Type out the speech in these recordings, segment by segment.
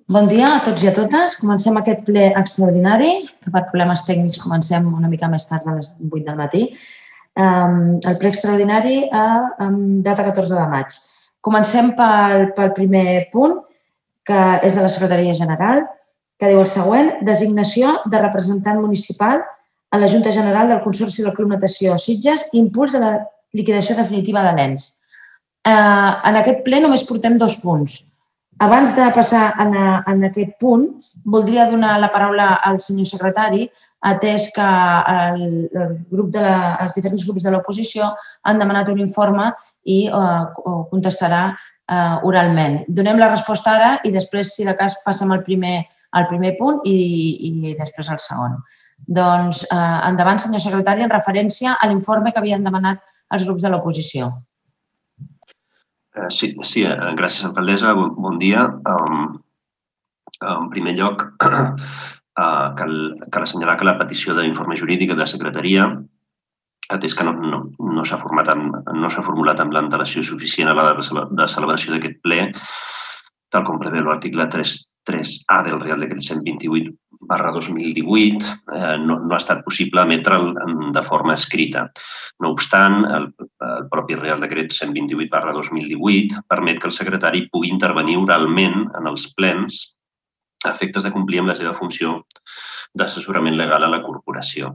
Bon dia a tots i a totes. Comencem aquest ple extraordinari, que per problemes tècnics comencem una mica més tard a les 8 del matí. El ple extraordinari amb data 14 de maig. Comencem pel primer punt, que és de la Secretaria General, que diu el següent: designació de representant municipal a la Junta General del Consorci del Club Natació Sitges, impuls de la liquidació definitiva de l'ENS. En aquest ple només portem 2 punts. Abans de passar en aquest punt, voldria donar la paraula al senyor secretari, atès que els diferents grups de l'oposició han demanat un informe i contestarà oralment. Donem la resposta ara i després, si de cas, passem al primer punt i després al segon. Doncs endavant, senyor secretari, en referència a l'informe que havien demanat els grups de l'oposició. Sí, gràcies, alcaldessa. Bon dia. En primer lloc, cal assenyalar que la petició d'informe jurídic de la secretaria, atès que no s'ha formulat amb l'antelació suficient a l'hora de celebració d'aquest ple, tal com preveu l'article 3A del Reial Decret 128/2018, no ha estat possible emetre'l de forma escrita. No obstant, el propi Reial Decret 128/2018 permet que el secretari pugui intervenir oralment en els plens a efectes de complir amb la seva funció d'assessorament legal a la corporació.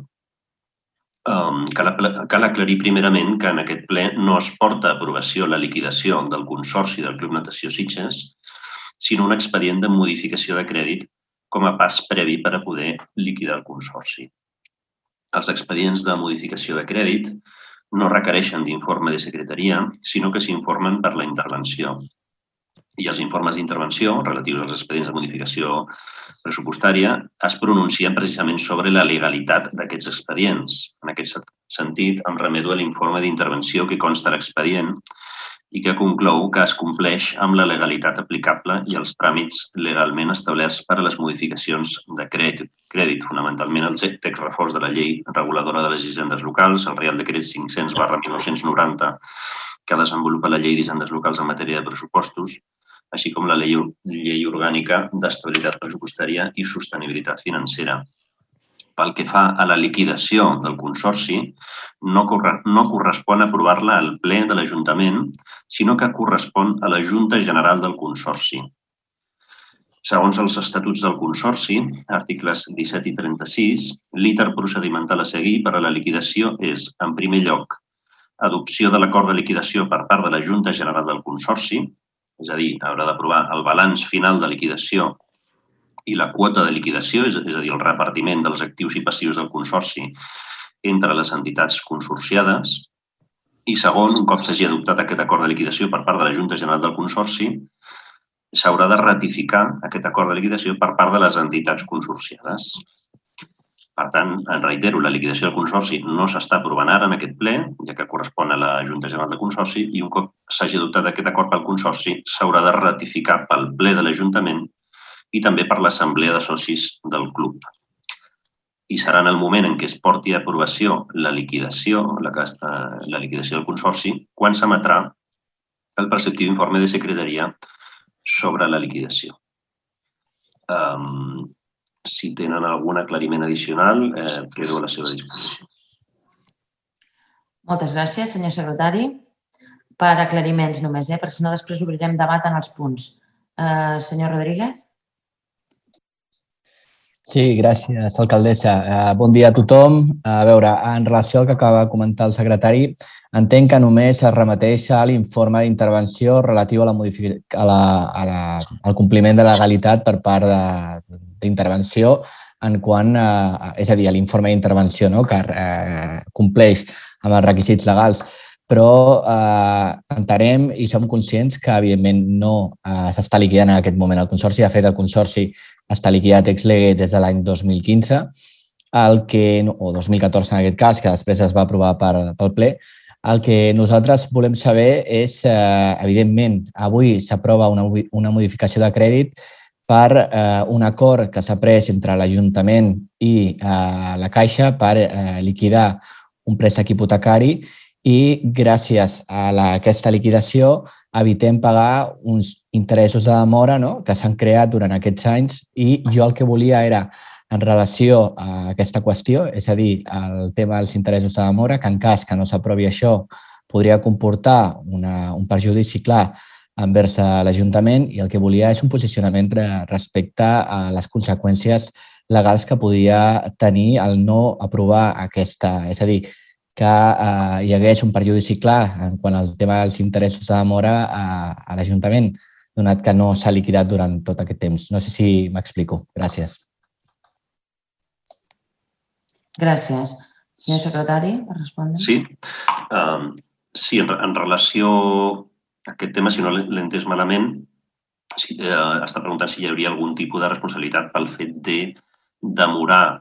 Cal aclarir primerament que en aquest ple no es porta a aprovació la liquidació del Consorci del Club Natació Sitges, sinó un expedient de modificació de crèdit com a pas previ per a poder liquidar el Consorci. Els expedients de modificació de crèdit no requereixen d'informe de secretaria, sinó que s'informen per la intervenció. I els informes d'intervenció relatius als expedients de modificació pressupostària es pronuncien precisament sobre la legalitat d'aquests expedients. En aquest sentit, em remeto a l'informe d'intervenció que consta a l'expedient i que conclou que es compleix amb la legalitat aplicable i els tràmits legalment establerts per a les modificacions de crèdit, fonamentalment el text refós de la Llei Reguladora de les Hisendes Locals, el Reial Decret 500/1990, que desenvolupa la Llei d'Hisendes Locals en matèria de pressupostos, així com la Llei Orgànica d'Estabilitat Pressupostària i Sostenibilitat Financera. Pel que fa a la liquidació del Consorci, no correspon aprovar-la al ple de l'Ajuntament, sinó que correspon a la Junta General del Consorci. Segons els estatuts del Consorci, articles 17 i 36, l'íter procedimental a seguir per a la liquidació és, en primer lloc, adopció de l'acord de liquidació per part de la Junta General del Consorci, és a dir, haurà d'aprovar el balanç final de liquidació i la quota de liquidació, és a dir, el repartiment dels actius i passius del Consorci entre les entitats consorciades. I segon, un cop s'hagi adoptat aquest acord de liquidació per part de la Junta General del Consorci, s'haurà de ratificar aquest acord de liquidació per part de les entitats consorciades. Per tant, reitero, la liquidació del Consorci no s'està aprovant ara en aquest ple, ja que correspon a la Junta General del Consorci, i un cop s'hagi adoptat aquest acord pel Consorci, s'haurà de ratificar pel ple de l'Ajuntament i també per l'Assemblea de Socis del Club. I serà en el moment en què es porti a aprovació la liquidació del Consorci quan s'emetrà el preceptiu informe de secretaria sobre la liquidació. Si tenen algun aclariment addicional, quedo a la seva disposició. Moltes gràcies, senyor secretari. Per aclariments només, perquè si no després obrirem debat en els punts. Senyor Rodríguez? Sí, gràcies, alcaldessa. Bon dia a tothom. A veure, en relació al que acaba de comentar el secretari, entenc que només es remeteix a l'informe d'intervenció relatiu al compliment de legalitat per part d'intervenció en quant a, és a dir, a l'informe d'intervenció, que compleix amb els requisits legals. Però entenem i som conscients que, evidentment, no s'està liquidant en aquest moment el Consorci. De fet, el Consorci està liquidat ex lege des de l'any 2015, o 2014 en aquest cas, que després es va aprovar pel ple. El que nosaltres volem saber és, evidentment, avui s'aprova una modificació de crèdit per un acord que s'ha pres entre l'Ajuntament i la Caixa per liquidar un préstec hipotecari i gràcies a aquesta liquidació evitem pagar uns interessos de demora que s'han creat durant aquests anys i jo el que volia era, en relació a aquesta qüestió, és a dir, el tema dels interessos de demora, que en cas que no s'aprovi això podria comportar un perjudici clar envers l'Ajuntament i el que volia és un posicionament respecte a les conseqüències legals que podia tenir el no aprovar aquesta. És a dir, que hi hagués un perjudici clar en quant al tema dels interessos de demora a l'Ajuntament, donat que no s'ha liquidat durant tot aquest temps. No sé si m'explico. Gràcies. Gràcies. Senyor secretari, per respondre. Sí. Sí, en relació a aquest tema, si no l'he entès malament, està preguntant si hi hauria algun tipus de responsabilitat pel fet de demorar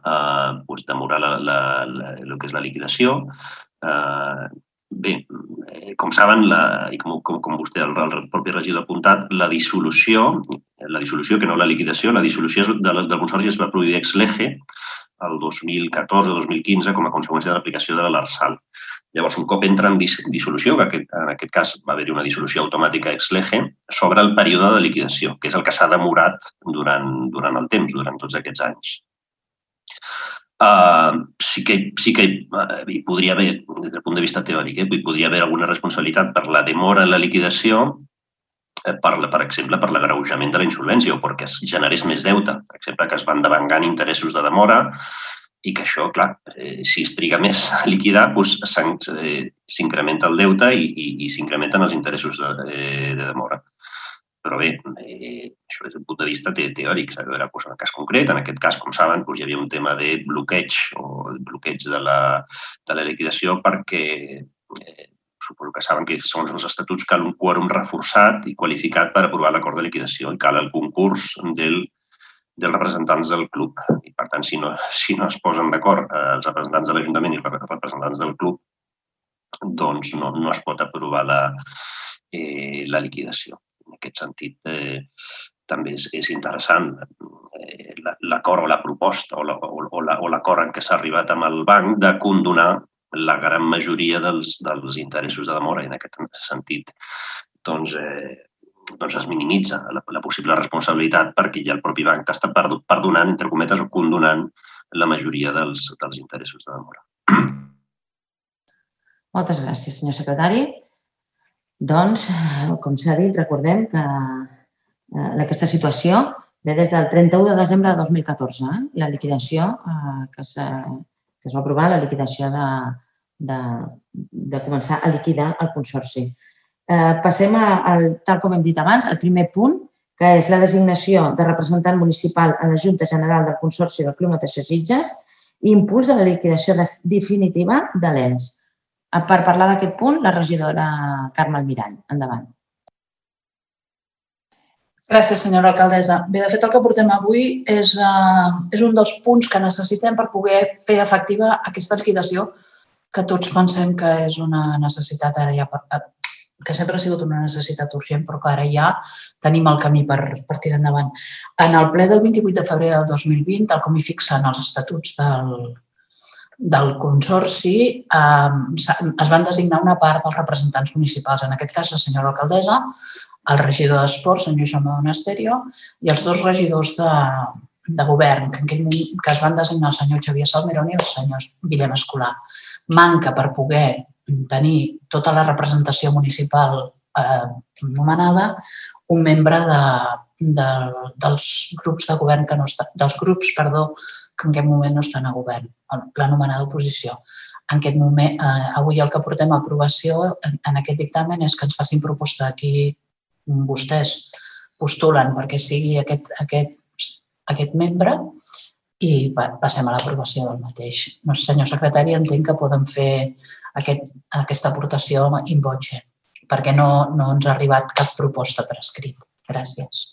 el que és la liquidació. Bé, com saben, i com vostè, el propi regidor ha apuntat, la dissolució, que no la liquidació, la dissolució del Consorci es va produir ex lege el 2014 o 2015 com a conseqüència de l'aplicació de l'Arsal. Llavors, un cop entra en dissolució, que en aquest cas va haver-hi una dissolució automàtica ex lege, s'obre el període de liquidació, que és el que s'ha demorat durant el temps, durant tots aquests anys. Sí que hi podria haver, des del punt de vista teòric, hi podria haver alguna responsabilitat per la demora en la liquidació, per exemple, per l'agreujament de la insolvència o perquè es generés més deute, per exemple, que es van devengant interessos de demora i que això, clar, si es triga més a liquidar, s'incrementa el deute i s'incrementen els interessos de demora. Però bé, això des del punt de vista teòric, s'ha de veure en el cas concret. En aquest cas, com saben, hi havia un tema de bloqueig de la liquidació perquè suposo que saben que segons els estatuts cal un quòrum reforçat i qualificat per aprovar l'acord de liquidació i cal el concurs dels representants del club. I, per tant, si no es posen d'acord els representants de l'Ajuntament i els representants del club, doncs no es pot aprovar la liquidació. En aquest sentit, també és interessant l'acord o la proposta o l'acord en què s'ha arribat amb el banc de condonar la gran majoria dels interessos de demora. I en aquest sentit, doncs, es minimitza la possible responsabilitat perquè ja el propi banc està perdonant, entre cometes, o condonant la majoria dels interessos de demora. Moltes gràcies, senyor secretari. Doncs, com s'ha dit, recordem que aquesta situació ve des del 31 de desembre de 2014, la liquidació que es va aprovar, la liquidació de començar a liquidar el Consorci. Passem, tal com hem dit abans, al primer punt, que és la designació de representant municipal a la Junta General del Consorci del Club Natació Sitges i impuls de la liquidació definitiva de l'ENS. Per parlar d'aquest punt, la regidora Carme Almirall. Endavant. Gràcies, senyora alcaldessa. Bé, de fet, el que portem avui és un dels punts que necessitem per poder fer efectiva aquesta liquidació que tots pensem que és una necessitat ara ja, que sempre ha sigut una necessitat urgent, però que ara ja tenim el camí per tirar endavant. En el ple del 28 de febrer del 2020, tal com hi fixen els estatuts del Consorci, es van designar una part dels representants municipals, en aquest cas la senyora alcaldessa, el regidor d'Esports, senyor Jaume Monasterio, i els dos regidors de govern, que es van designar el senyor Xavier Salmerón i el senyor Guillem Escolà. Manca per poder tenir tota la representació municipal nomenada un membre dels grups de govern que en aquest moment no estan a govern, l'anomenada oposició. En aquest moment, avui el que portem a aprovació en aquest dictamen és que ens facin proposta a qui vostès postulen perquè sigui aquest membre i passem a l'aprovació del mateix. Senyor secretari, entenc que poden fer aquesta aportació in voce, perquè no ens ha arribat cap proposta per escrit. Gràcies.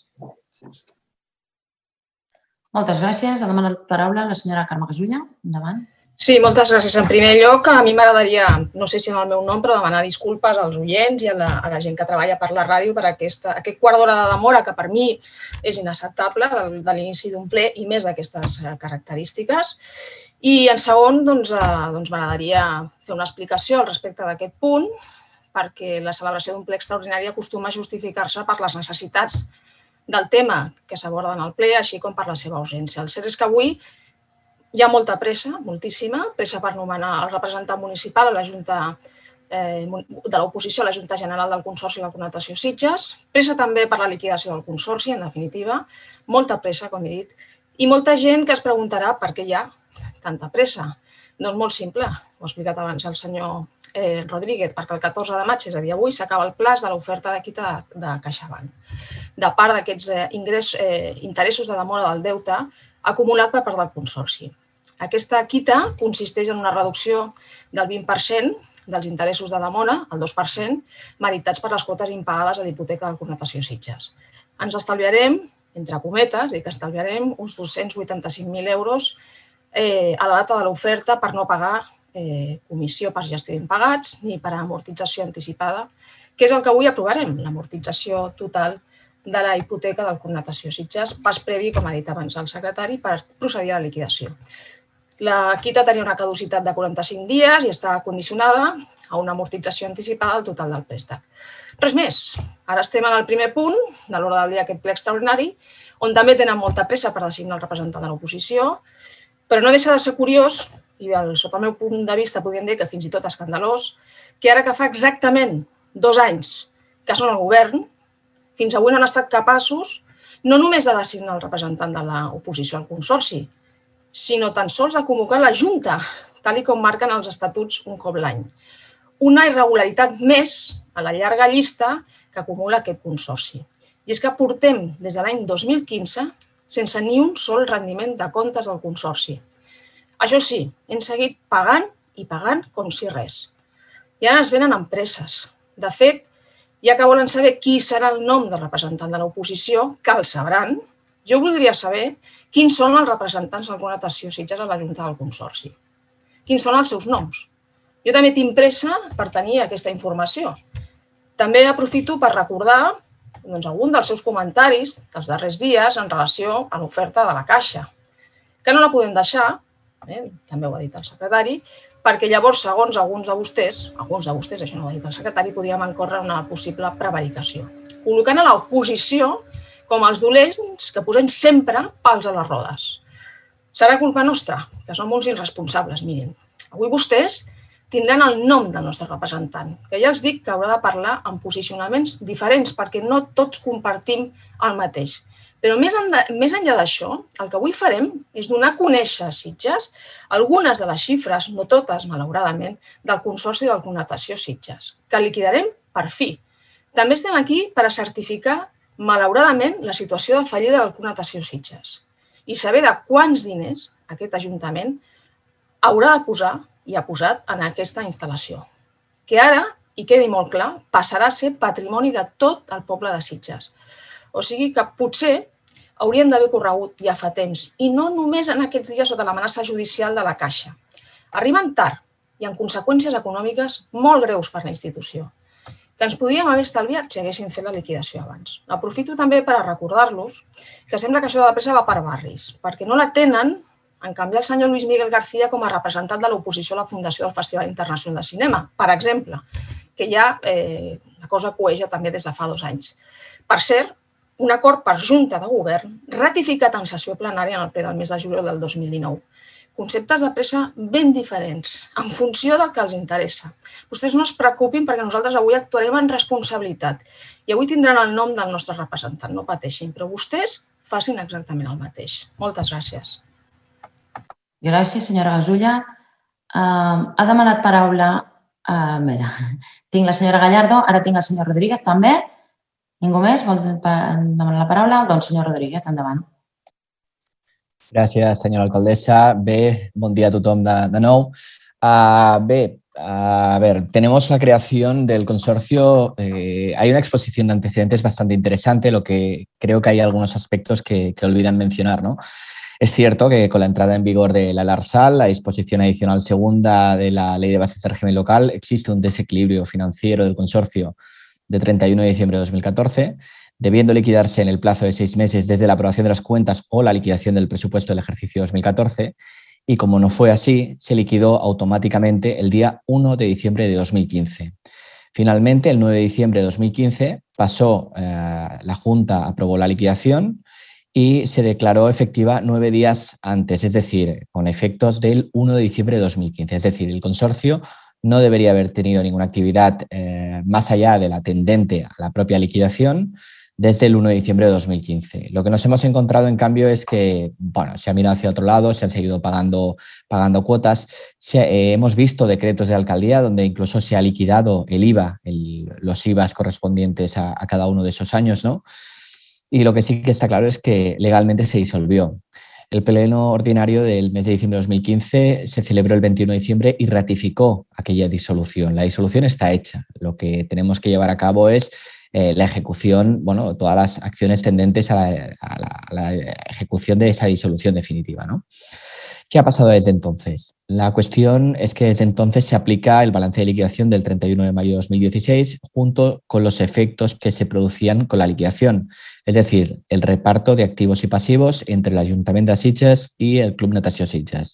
Moltes gràcies. Ha demanat la paraula la senyora Carme Gasulla. Endavant. Sí, moltes gràcies. En primer lloc, a mi m'agradaria, no sé si en el meu nom, però demanar disculpes als oients i a la gent que treballa per la ràdio per aquest quart d'hora de demora que per mi és inacceptable de l'inici d'un ple i més d'aquestes característiques. I en segon, m'agradaria fer una explicació al respecte d'aquest punt perquè la celebració d'un ple extraordinari acostuma a justificar-se per les necessitats del tema que s'aborda en el ple, així com per la seva urgència. El cert és que avui hi ha molta pressa, moltíssima, pressa per nomenar el representant municipal a la Junta de l'oposició a la Junta General del Consorci de la Connotació Sitges, pressa també per la liquidació del Consorci, en definitiva, molta pressa, com he dit, i molta gent que es preguntarà per què hi ha tanta pressa. Doncs molt simple, ho ha explicat abans el senyor Rodríguez, perquè el 14 de maig, és a dir, avui, s'acaba el plaç de l'oferta de quita de CaixaBank. De part d'aquests interessos de demora del deute acumulat per part del Consorci. Aquesta quita consisteix en una reducció del 20% dels interessos de demora, el 2%, meritats per les quotes impagades a l'hipoteca del Connotació Sitges. Ens estalviarem, entre cometes, dic que estalviarem uns 285.000 euros a la data de l'oferta per no pagar comissió per gestió d'impagats ni per amortització anticipada, que és el que avui aprovarem, l'amortització total de la hipoteca del Connotació Sitges, pas previ, com ha dit abans el secretari, per procedir a la liquidació. La quita tenia una caducitat de 45 dies i està condicionada a una amortització anticipada del total del préstec. Res més. Ara estem en el primer punt de l'ordre del dia d'aquest ple extraordinari, on també tenen molta pressa per designar el representant de l'oposició, però no deixa de ser curiós, i sota el meu punt de vista podríem dir que fins i tot escandalós, que ara que fa exactament 2 anys que són al govern, fins avui no han estat capaços no només de designar el representant de l'oposició al Consorci, sinó tan sols de convocar la Junta, tal com marquen els estatuts un cop l'any. Una irregularitat més a la llarga llista que acumula aquest Consorci. I és que portem des de l'any 2015 sense ni un sol rendiment de comptes del Consorci. Això sí, hem seguit pagant i pagant com si res. I ara ens venen empreses. De fet, ja que volen saber qui serà el nom del representant de l'oposició, que el sabran, jo voldria saber quins són els representants del Connotació Sitges a la Junta del Consorci. Quins són els seus noms? Jo també tinc pressa per tenir aquesta informació. També aprofito per recordar algun dels seus comentaris dels darrers dies en relació a l'oferta de la Caixa, que no la podem deixar, també ho ha dit el secretari, perquè llavors, segons alguns de vostès, això no ho ha dit el secretari, podríem encórrer una possible prevaricació, col·locant a l'oposició com els dolents que posem sempre pals a les rodes. Serà culpa nostra, que som uns irresponsables, mirin. Avui vostès tindran el nom del nostre representant, que ja els dic que haurà de parlar en posicionaments diferents, perquè no tots compartim el mateix. Però més enllà d'això, el que avui farem és donar a conèixer a Sitges algunes de les xifres, no totes, malauradament, del Consorci del Connotació Sitges, que liquidarem per fi. També estem aquí per a certificar, malauradament, la situació de fallida del Connotació Sitges i saber de quants diners aquest Ajuntament haurà de posar i ha posat en aquesta instal·lació, que ara, i quedi molt clar, passarà a ser patrimoni de tot el poble de Sitges. O sigui que potser haurien d'haver corregut ja fa temps, i no només en aquests dies sota l'amenaça judicial de la Caixa. Arriben tard i amb conseqüències econòmiques molt greus per a la institució, que ens podríem haver estalviat si haguéssim fet la liquidació abans. Aprofito també per a recordar-los que sembla que això de la pressa va per barris, perquè no la tenen en canviar el senyor Luis Miguel García com a representant de l'oposició a la Fundació del Festival Internacional de Cinema, per exemple, que ja la cosa coeja també des de fa 2 anys. Per cert, un acord per Junta de Govern ratificat en sessió plenària en el ple del mes de juliol del 2019. Conceptes de pressa ben diferents, en funció del que els interessa. Vostès no es preocupin perquè nosaltres avui actuarem en responsabilitat i avui tindran el nom del nostre representant, no pateixin, però vostès facin exactament el mateix. Moltes gràcies. Gràcies, senyora Gasulla. Ha demanat paraula... tinc la senyora Gallardo, ara tinc el senyor Rodríguez també. Ningú més vol demanar la paraula? Doncs, senyor Rodríguez, endavant. Gràcies, senyora alcaldesa. Bé, bon dia a tothom de nou. Bé, a ver, tenemos la creación del consorcio. Hay una exposición de antecedentes bastante interesante, lo que creo que hay algunos aspectos que olvidan mencionar, ¿no? Es cierto que con la entrada en vigor de la LARSAL, la disposición adicional segunda de la Ley de Bases de Régimen Local, existe un desequilibrio financiero del consorcio de 31 de diciembre de 2014, debiendo liquidarse en el plazo de 6 meses desde la aprobación de las cuentas o la liquidación del presupuesto del ejercicio 2014, y como no fue así, se liquidó automáticamente el día 1 de diciembre de 2015. Finalmente, el 9 de diciembre de 2015 pasó, la Junta aprobó la liquidación y se declaró efectiva 9 días antes, es decir, con efectos del 1 de diciembre de 2015. Es decir, el consorcio no debería haber tenido ninguna actividad más allá de la tendente a la propia liquidación desde el 1 de diciembre de 2015. Lo que nos hemos encontrado, en cambio, es que se ha mirado hacia otro lado, se han seguido pagando cuotas. Hemos visto decretos de alcaldía donde incluso se ha liquidado el IVA, los IVAs correspondientes a cada uno de esos años, ¿no? Y lo que sí que está claro es que legalmente se disolvió. El pleno ordinario del mes de diciembre de 2015 se celebró el 21 de diciembre y ratificó aquella disolución. La disolución está hecha. Lo que tenemos que llevar a cabo es la ejecución, todas las acciones tendentes a la ejecución de esa disolución definitiva, ¿no? ¿Qué ha pasado desde entonces? La cuestión es que desde entonces se aplica el balance de liquidación del 31 de mayo de 2016 junto con los efectos que se producían con la liquidación, es decir, el reparto de activos y pasivos entre el Ayuntamiento de Sitges y el Club Natació Sitges.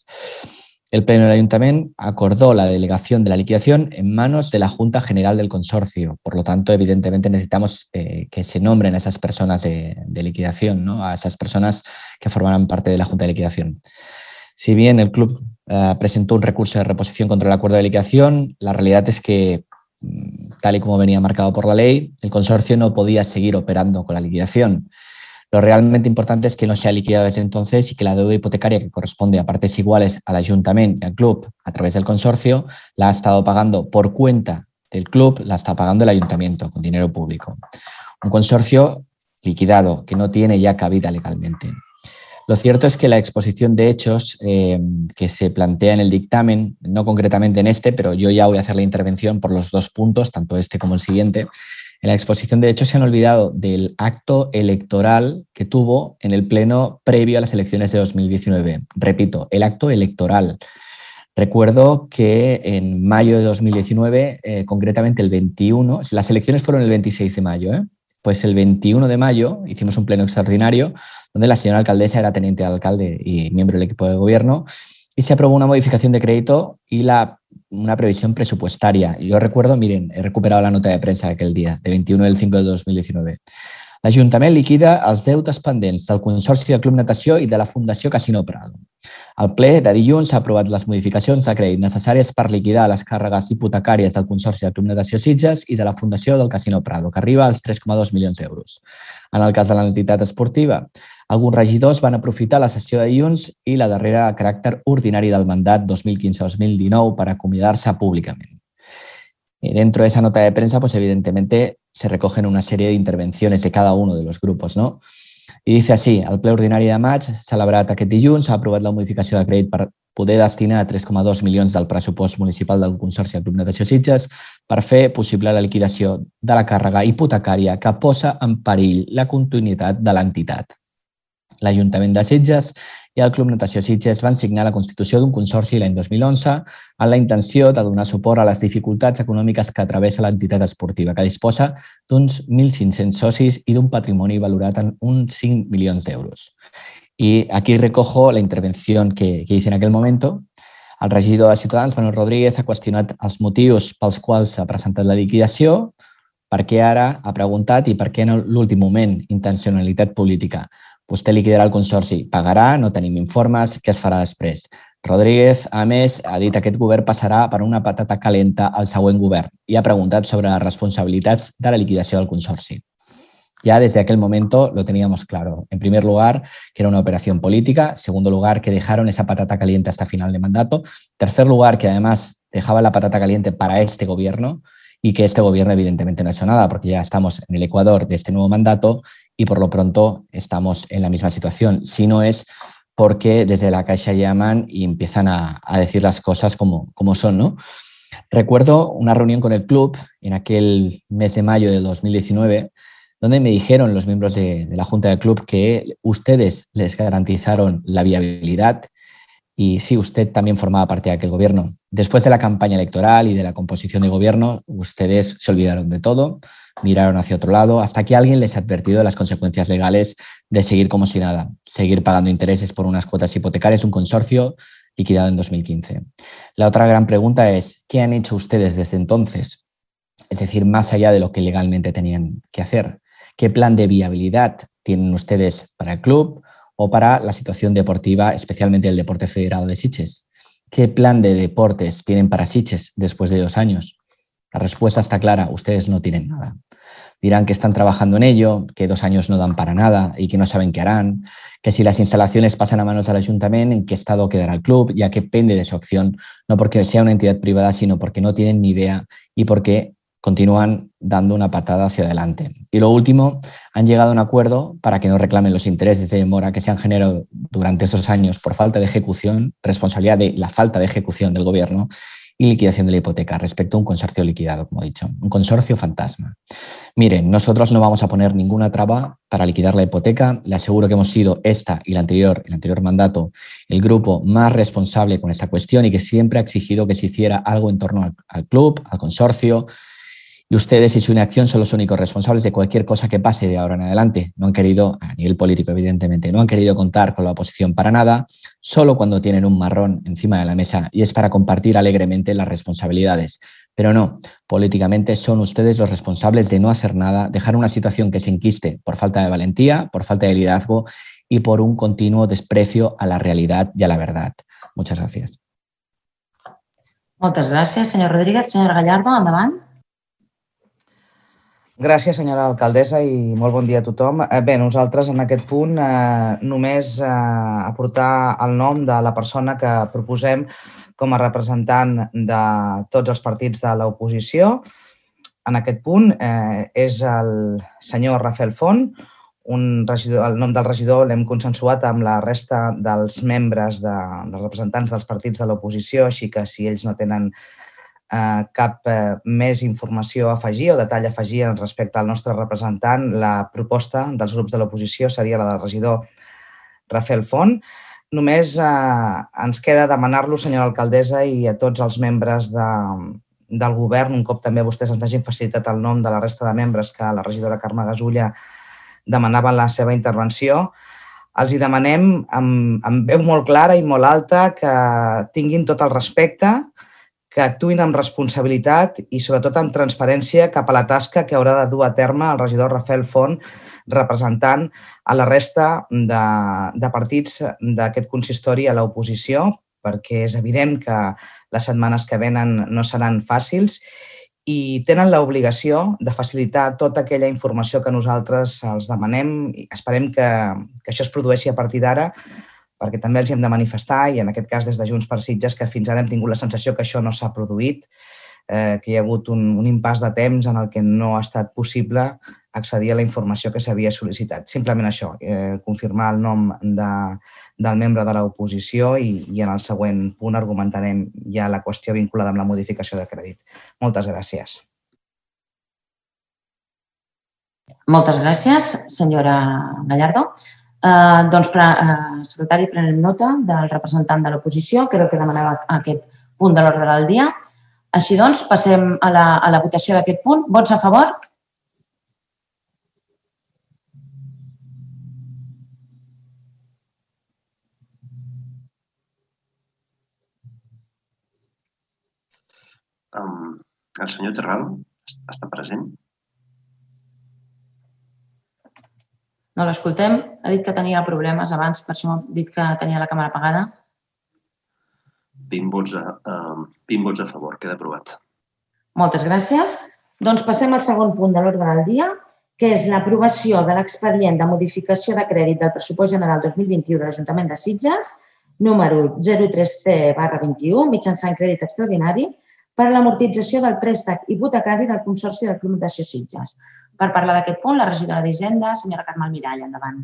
El Pleno del Ayuntamiento acordó la delegación de la liquidación en manos de la Junta General del Consorcio. Por lo tanto, evidentemente necesitamos que se nombren a esas personas de liquidación, ¿no? A esas personas que formarán parte de la Junta de Liquidación. Si bien el club presentó un recurso de reposición contra el acuerdo de liquidación, la realidad es que, tal y como venía marcado por la ley, el consorcio no podía seguir operando con la liquidación. Lo realmente importante es que no se ha liquidado desde entonces y que la deuda hipotecaria que corresponde a partes iguales al ayuntamiento y al club a través del consorcio la ha estado pagando por cuenta del club, la está pagando el ayuntamiento con dinero público. Un consorcio liquidado que no tiene ya cabida legalmente. Lo cierto es que la exposición de hechos que se plantea en el dictamen, no concretamente en este, pero yo ya voy a hacer la intervención por los dos puntos, tanto este como el siguiente. En la exposición de hechos se han olvidado del acto electoral que tuvo en el pleno previo a las elecciones de 2019. Repito, el acto electoral. Recuerdo que en mayo de 2019, concretamente el 21, las elecciones fueron el 26 de mayo, pues el 21 de mayo hicimos un pleno extraordinario donde la señora alcaldesa era teniente de alcalde y miembro del equipo de gobierno y se aprobó una modificación de crédito y una previsión presupuestaria. Yo recuerdo, miren, he recuperado la nota de prensa de aquel día, de 21 del 5 de 2019. L'Ajuntament liquida els deutes pendents del Consorci del Club Natació i de la Fundació Casino Prado. El ple de dilluns ha aprovat les modificacions de crèdit necessàries per liquidar les càrregues hipotecàries del Consorci del Club Natació Sitges i de la Fundació del Casino Prado, que arriba als 3,2 milions d'euros. En el cas de l'entitat esportiva, alguns regidors van aprofitar la sessió de dilluns i la darrera caràcter ordinari del mandat 2015-2019 per acomiadar-se públicament. Dentro de esa nota de prensa, pues evidentemente se recogen una serie de intervenciones de cada uno de los grupos, ¿no? I dice així, el ple ordinari de maig celebrat aquest dilluns ha aprovat la modificació de crèdit per poder destinar 3,2 milions del pressupost municipal del Consorci del Club Natació Sitges per fer possible la liquidació de la càrrega hipotecària que posa en perill la continuïtat de l'entitat. L'Ajuntament de Sitges i el Club Natació Sitges van signar la constitució d'un consorci l'any 2011 amb la intenció de donar suport a les dificultats econòmiques que travessa l'entitat esportiva, que disposa d'uns 1.500 socis i d'un patrimoni valorat en uns 5 milions d'euros. Y aquí recojo la intervención que hice en aquel momento. El regidor de Ciutadans, Manuel Rodríguez, ha qüestionat els motius pels quals s'ha presentat la liquidació, per què ara ha preguntat i per què en l'últim moment intencionalitat política. Vostè liquidarà el consorci, pagarà, no tenim informes, què es farà després? Rodríguez, a més, ha dit que aquest govern passarà per una patata calenta al següent govern i ha preguntat sobre les responsabilitats de la liquidació del consorci. Ya desde aquel momento lo teníamos claro. En primer lugar, que era una operación política. En segundo lugar, que dejaron esa patata caliente hasta final de mandato. En tercer lugar, que además dejaban la patata caliente para este gobierno y que este gobierno evidentemente no ha hecho nada porque ya estamos en el Ecuador de este nuevo mandato y por lo pronto estamos en la misma situación. Si no es porque desde la Caixa llaman y empiezan a decir las cosas como son, ¿no? Recuerdo una reunión con el club en aquel mes de mayo de 2019 donde me dijeron los miembros de la Junta del Club que ustedes les garantizaron la viabilidad y sí, usted también formaba parte de aquel gobierno. Después de la campaña electoral y de la composición de gobierno, ustedes se olvidaron de todo, miraron hacia otro lado, hasta que alguien les ha advertido de las consecuencias legales de seguir como si nada, seguir pagando intereses por unas cuotas hipotecarias de un consorcio liquidado en 2015. La otra gran pregunta es, ¿qué han hecho ustedes desde entonces? es decir, más allá de lo que legalmente tenían que hacer. ¿Qué plan de viabilidad tienen ustedes para el club o para la situación deportiva, especialmente el deporte federado de Sitges? ¿Qué plan de deportes tienen para Sitges después de 2 años? La respuesta está clara, ustedes no tienen nada. Dirán que están trabajando en ello, que 2 años no dan para nada y que no saben qué harán, que si las instalaciones pasan a manos del ayuntamiento, en qué estado quedará el club, ya que pende de su acción, no porque sea una entidad privada, sino porque no tienen ni idea y porque continúan dando una patada hacia adelante. Y lo último, han llegado a un acuerdo para que no reclamen los intereses de demora que se han generado durante esos años por falta de ejecución, responsabilidad de la falta de ejecución del gobierno y liquidación de la hipoteca respecto a un consorcio liquidado, como he dicho, un consorcio fantasma. Miren, nosotros no vamos a poner ninguna traba para liquidar la hipoteca. Le aseguro que hemos sido esta y el anterior mandato el grupo más responsable con esta cuestión y que siempre ha exigido que se hiciera algo en torno al club, al consorcio. Y ustedes y su inacción son los únicos responsables de cualquier cosa que pase de ahora en adelante. No han querido, a nivel político evidentemente, no han querido contar con la oposición para nada, solo cuando tienen un marrón encima de la mesa y es para compartir alegremente las responsabilidades. Pero no, políticamente son ustedes los responsables de no hacer nada, dejar una situación que se enquiste por falta de valentía, por falta de liderazgo y por un continuo desprecio a la realidad y a la verdad. Muchas gracias. Moltes gràcies, senyor Rodríguez. Senyora Gallardo, endavant. Gràcies, senyora alcaldessa, i molt bon dia a tothom. Bé, nosaltres en aquest punt només aportar el nom de la persona que proposem com a representant de tots els partits de l'oposició. En aquest punt és el senyor Rafael Font. El nom del regidor l'hem consensuat amb la resta dels membres, dels representants dels partits de l'oposició, així que si ells no tenen cap més informació a afegir o detall a afegir respecte al nostre representant, la proposta dels grups de l'oposició seria la del regidor Rafael Font. Només ens queda demanar-lo, senyora alcaldessa, i a tots els membres del govern, un cop també vostès ens hagin facilitat el nom de la resta de membres que la regidora Carme Gasulla demanava en la seva intervenció, els hi demanem amb veu molt clara i molt alta que tinguin tot el respecte, que actuïn amb responsabilitat i sobretot amb transparència cap a la tasca que haurà de dur a terme el regidor Rafael Font representant a la resta de partits d'aquest consistori a l'oposició, perquè és evident que les setmanes que venen no seran fàcils i tenen l'obligació de facilitar tota aquella informació que nosaltres els demanem i esperem que això es produeixi a partir d'ara, perquè també els hem de manifestar, i en aquest cas des de Junts per Sitges, que fins ara hem tingut la sensació que això no s'ha produït, que hi ha hagut un impàs de temps en el que no ha estat possible accedir a la informació que s'havia sol·licitat. Simplement això, confirmar el nom del membre de l'oposició i en el següent punt argumentarem ja la qüestió vinculada amb la modificació de crèdit. Moltes gràcies. Moltes gràcies, senyora Gallardo. Doncs, secretari, prenem nota del representant de l'oposició, que era el que demanava aquest punt de l'ordre del dia. Així doncs, passem a la votació d'aquest punt. Vots a favor? El senyor Terral està present? No l'escoltem. Ha dit que tenia problemes abans, per això ha dit que tenia la càmera apagada. 20 vots a favor, queda aprovat. Moltes gràcies. Doncs passem al segon punt de l'ordre del dia, que és l'aprovació de l'expedient de modificació de crèdit del pressupost general 2021 de l'Ajuntament de Sitges, número 03C/21, mitjançant crèdit extraordinari per a l'amortització del préstec hipotecari del Consorci del Club Natació Sitges. Per parlar d'aquest punt, la regidora d'Hisenda, senyora Carme Almirall, endavant.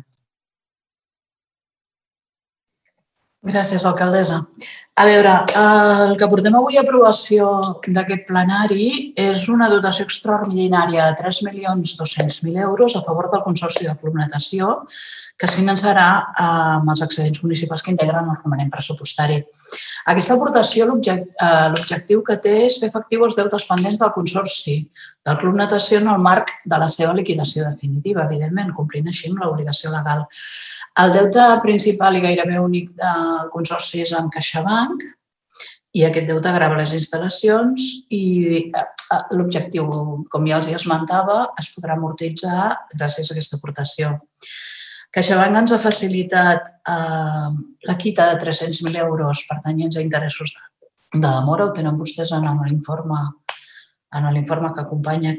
Gràcies, alcaldessa. A veure, el que portem avui a aprovació d'aquest plenari és una dotació extraordinària de 3.200.000 euros a favor del Consorci del Club Natació, que es finançarà amb els excedents municipals que integren el romanent pressupostari. Aquesta aportació, l'objectiu que té és fer efectius els deutes pendents del Consorci del Club Natació en el marc de la seva liquidació definitiva, evidentment, complint així amb l'obligació legal. El deute principal i gairebé únic del Consorci és amb CaixaBank I aquest deute grava les instal·lacions i l'objectiu, com ja els esmentava, es podrà amortitzar gràcies a aquesta aportació. CaixaBank ens ha facilitat la quita de 300.000 euros pertanyents a interessos de demora. Ho tenen vostès en l'informe que acompanya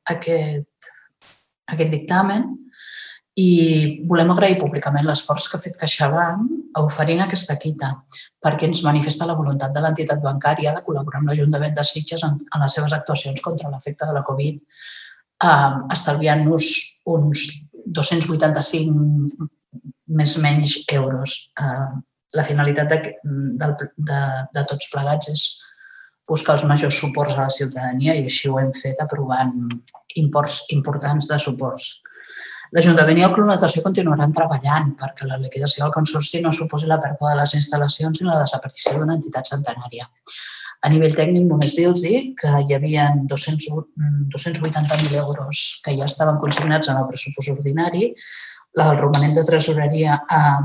aquest dictamen. I volem agrair públicament l'esforç que ha fet CaixaBank oferint aquesta quita, perquè ens manifesta la voluntat de l'entitat bancària de col·laborar amb l'Ajuntament de Sitges en les seves actuacions contra l'efecte de la Covid, estalviant-nos uns 285 més o menys euros. La finalitat de tots plegats és buscar els majors suports a la ciutadania i així ho hem fet aprovant imports importants de suports. L'Ajuntament i el Club Natació continuaran treballant perquè la liquidació del Consorci no suposi la pèrdua de les instal·lacions ni la desaparició d'una entitat centenària. A nivell tècnic, només dir-los que hi havia 280.000 euros que ja estaven consignats en el pressupost ordinari. El romanent de tresoreria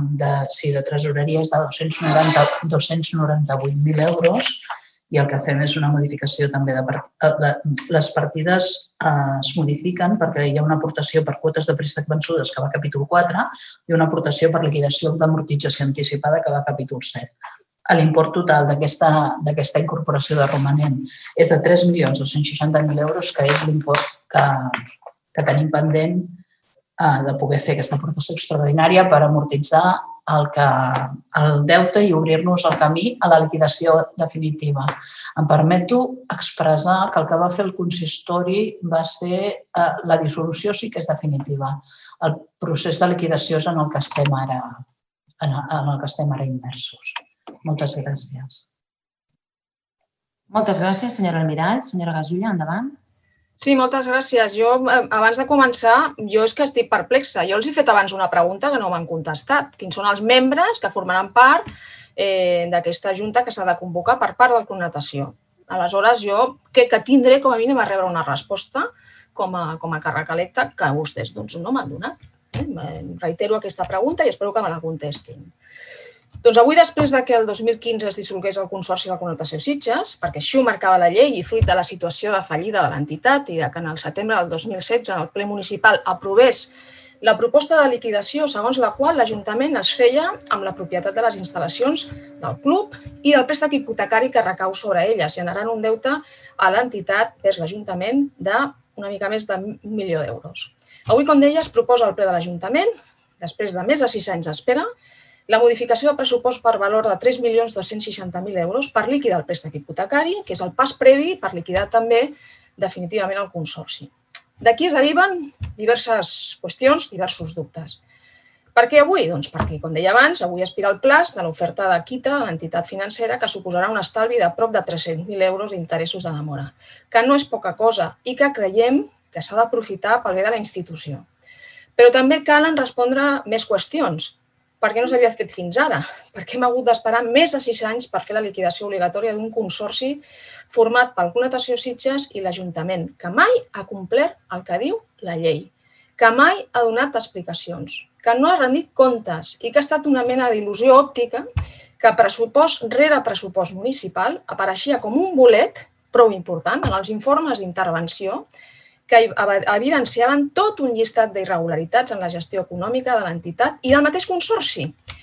és de 298.000 euros i el que fem és una modificació també de les partides es modifiquen perquè hi ha una aportació per quotes de préstec vençudes que va a capítol 4 i una aportació per liquidació d'amortització anticipada que va a capítol 7. L'import total d'aquesta incorporació de romanent és de 3.260.000 euros, que és l'import que tenim pendent de poder fer aquesta aportació extraordinària per amortitzar el deute i obrir-nos el camí a la liquidació definitiva. Em permeto expressar que el que va fer el consistori va ser la dissolució sí que és definitiva. El procés de liquidació és en el que estem ara immersos. Moltes gràcies. Moltes gràcies, senyora Almirall. Senyora Gasulla, endavant. Sí, moltes gràcies. Jo, abans de començar, és que estic perplexa. Jo els he fet abans una pregunta que no m'han contestat. Quins són els membres que formaran part d'aquesta junta que s'ha de convocar per part del Club Natació? Aleshores, jo que tindré com a mínim a rebre una resposta com a càrrec electe que vostès no m'han donat. Reitero aquesta pregunta i espero que me la contestin. Doncs avui, després que el 2015 es dissolgués el Consorci de la Club Natació Sitges, perquè així ho marcava la llei i fruit de la situació de fallida de l'entitat i que en el setembre del 2016 el ple municipal aprovés la proposta de liquidació segons la qual l'Ajuntament es feia amb la propietat de les instal·lacions del club i del préstec hipotecari que recau sobre elles, generant un deute a l'entitat vers l'Ajuntament d'una mica més d'1 milió d'euros. Avui, com deia, es proposa al ple de l'Ajuntament, després de més de 6 anys d'espera, la modificació de pressupost per valor de 3.260.000 euros per liquidar el préstec hipotecari, que és el pas previ per liquidar també definitivament el Consorci. D'aquí es deriven diverses qüestions, diversos dubtes. Per què avui? Doncs perquè, com deia abans, avui expira el plaç de l'oferta de quita a l'entitat financera que suposarà un estalvi de prop de 300.000 euros d'interessos de demora, que no és poca cosa i que creiem que s'ha d'aprofitar pel bé de la institució. Però també calen respondre més qüestions. Per què no s'havia fet fins ara? Per què hem hagut d'esperar més de 6 anys per fer la liquidació obligatòria d'un consorci format pel Club Natació Sitges i l'Ajuntament, que mai ha complert el que diu la llei, que mai ha donat explicacions, que no ha rendit comptes i que ha estat una mena d'il·lusió òptica que pressupost rere pressupost municipal apareixia com un bolet prou important en els informes d'intervenció que evidenciaven tot un llistat d'irregularitats en la gestió econòmica de l'entitat i del mateix consorci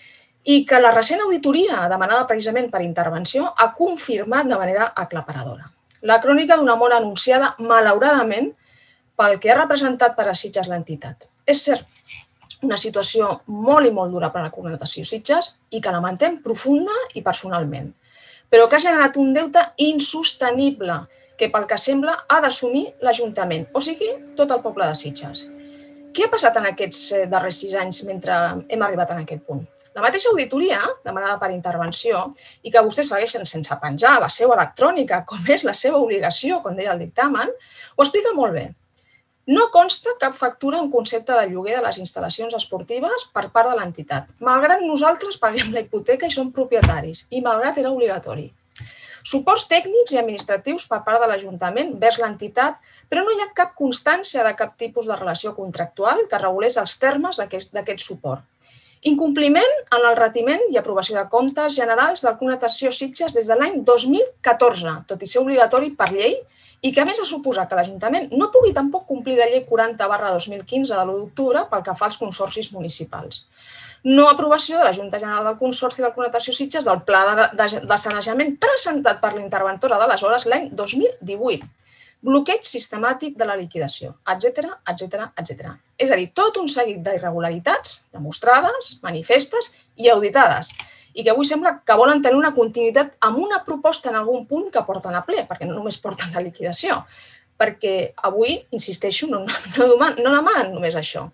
i que la recent auditoria demanada precisament per intervenció ha confirmat de manera aclaparadora. La crònica d'una mort anunciada, malauradament, pel que ha representat per a Sitges l'entitat. És cert, una situació molt i molt dura per a la Club Natació Sitges i que lamentem profunda i personalment, però que ha generat un deute insostenible que pel que sembla ha d'assumir l'Ajuntament, o sigui, tot el poble de Sitges. Què ha passat en aquests darrers 6 anys mentre hem arribat a aquest punt? La mateixa auditoria, demanada per intervenció, i que vostès segueixen sense penjar a la seu electrònica, com és la seva obligació, com deia el dictamen, ho explica molt bé. No consta cap factura en concepte de lloguer de les instal·lacions esportives per part de l'entitat, malgrat nosaltres paguem la hipoteca i som propietaris, i malgrat era obligatori. Suports tècnics i administratius per part de l'Ajuntament vers l'entitat, però no hi ha cap constància de cap tipus de relació contractual que regulés els termes d'aquest suport. Incompliment en el retiment i aprovació de comptes generals del Club Natació Sitges des de l'any 2014, tot i ser obligatori per llei, i que a més ha suposat que l'Ajuntament no pugui tampoc complir la llei 40/2015 de l'1 d'octubre pel que fa als consorcis municipals. No aprovació de la Junta General del Consorci del Club Natació Sitges del Pla de Sanejament presentat per l'interventora d'aleshores l'any 2018. Bloqueig sistemàtic de la liquidació, etc. És a dir, tot un seguit d'irregularitats demostrades, manifestes i auditades, i que avui sembla que volen tenir una continuïtat amb una proposta en algun punt que porten a ple, perquè no només porten la liquidació, perquè avui, insisteixo, no demanen només això.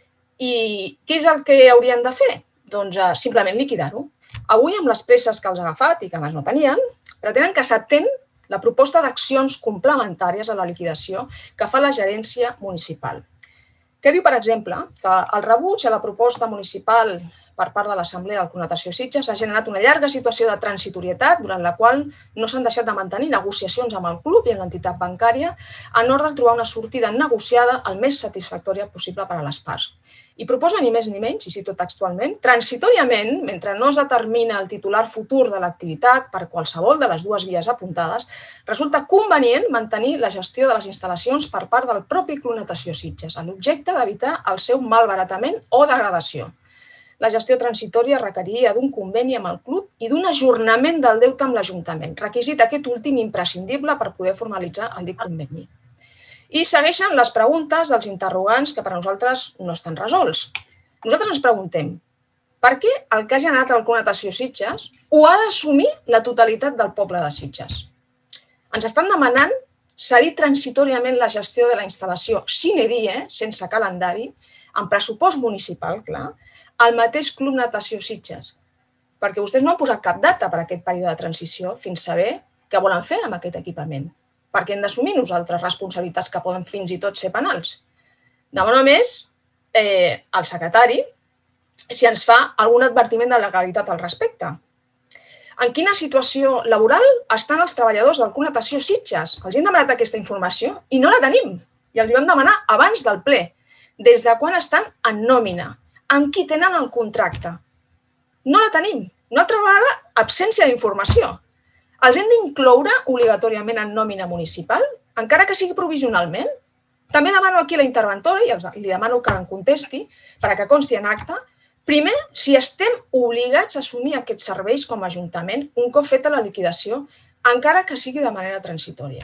I què és el que haurien de fer? Doncs simplement liquidar-ho. Avui, amb les presses que els ha agafat i que abans no tenien, pretenen que s'atén la proposta d'accions complementàries a la liquidació que fa la gerència municipal. Què diu, per exemple? Que el rebuig a la proposta municipal per part de l'Assemblea del Club Natació Sitges ha generat una llarga situació de transitorietat durant la qual no s'han deixat de mantenir negociacions amb el club i amb l'entitat bancària en ordre de trobar una sortida negociada el més satisfactòria possible per a les parts. I proposa ni més ni menys, i cito textualment, transitoriament, mentre no es determina el titular futur de l'activitat per qualsevol de les dues vies apuntades, resulta convenient mantenir la gestió de les instal·lacions per part del propi Club Natació Sitges, amb l'objecte d'evitar el seu malbaratament o degradació. La gestió transitòria requeriria d'un conveni amb el club i d'un ajornament del deute amb l'Ajuntament, requisit aquest últim imprescindible per poder formalitzar el dit conveni. I segueixen les preguntes dels interrogants que per a nosaltres no estan resolts. Nosaltres ens preguntem, per què el que ha generat el Club Natació Sitges ho ha d'assumir la totalitat del poble de Sitges? Ens estan demanant cedir transitoriament la gestió de la instal·lació sine die, sense calendari, amb pressupost municipal, clar, al mateix Club Natació Sitges, perquè vostès no han posat cap data per a aquest període de transició fins a saber què volen fer amb aquest equipament, perquè hem d'assumir nosaltres responsabilitats que poden fins i tot ser penals. Demano més al secretari si ens fa algun advertiment de legalitat al respecte. En quina situació laboral estan els treballadors del Club Natació Sitges? Els hem demanat aquesta informació i no la tenim. I els vam demanar abans del ple. Des de quan estan en nòmina? Amb qui tenen el contracte? No la tenim. Una altra vegada, absència d'informació. Els hem d'incloure obligatòriament en nòmina municipal, encara que sigui provisionalment? També demano aquí a la interventora, i li demano que em contesti, perquè consti en acte, primer, si estem obligats a assumir aquests serveis com a Ajuntament un cop feta la liquidació, encara que sigui de manera transitòria.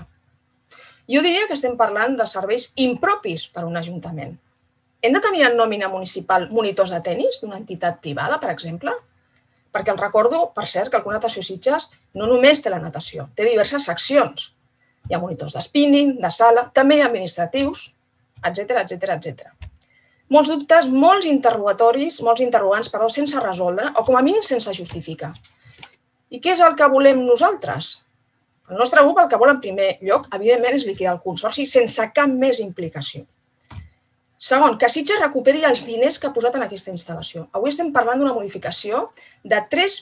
Jo diria que estem parlant de serveis impropis per a un Ajuntament. Hem de tenir en nòmina municipal monitors de tenis d'una entitat privada, per exemple? Perquè els recordo, per cert, que el Club Natació Sitges no només té la natació, té diverses seccions. Hi ha monitors de spinning, de sala, també hi ha administratius, etc. Molts dubtes, molts interrogants, sense resoldre o com a mínim sense justificar. I què és el que volem nosaltres? El nostre grup el que vol en primer lloc, evidentment, és liquidar el consorci sense cap més implicació. Segon, que Sitges recuperi els diners que ha posat en aquesta instal·lació. Avui estem parlant d'una modificació de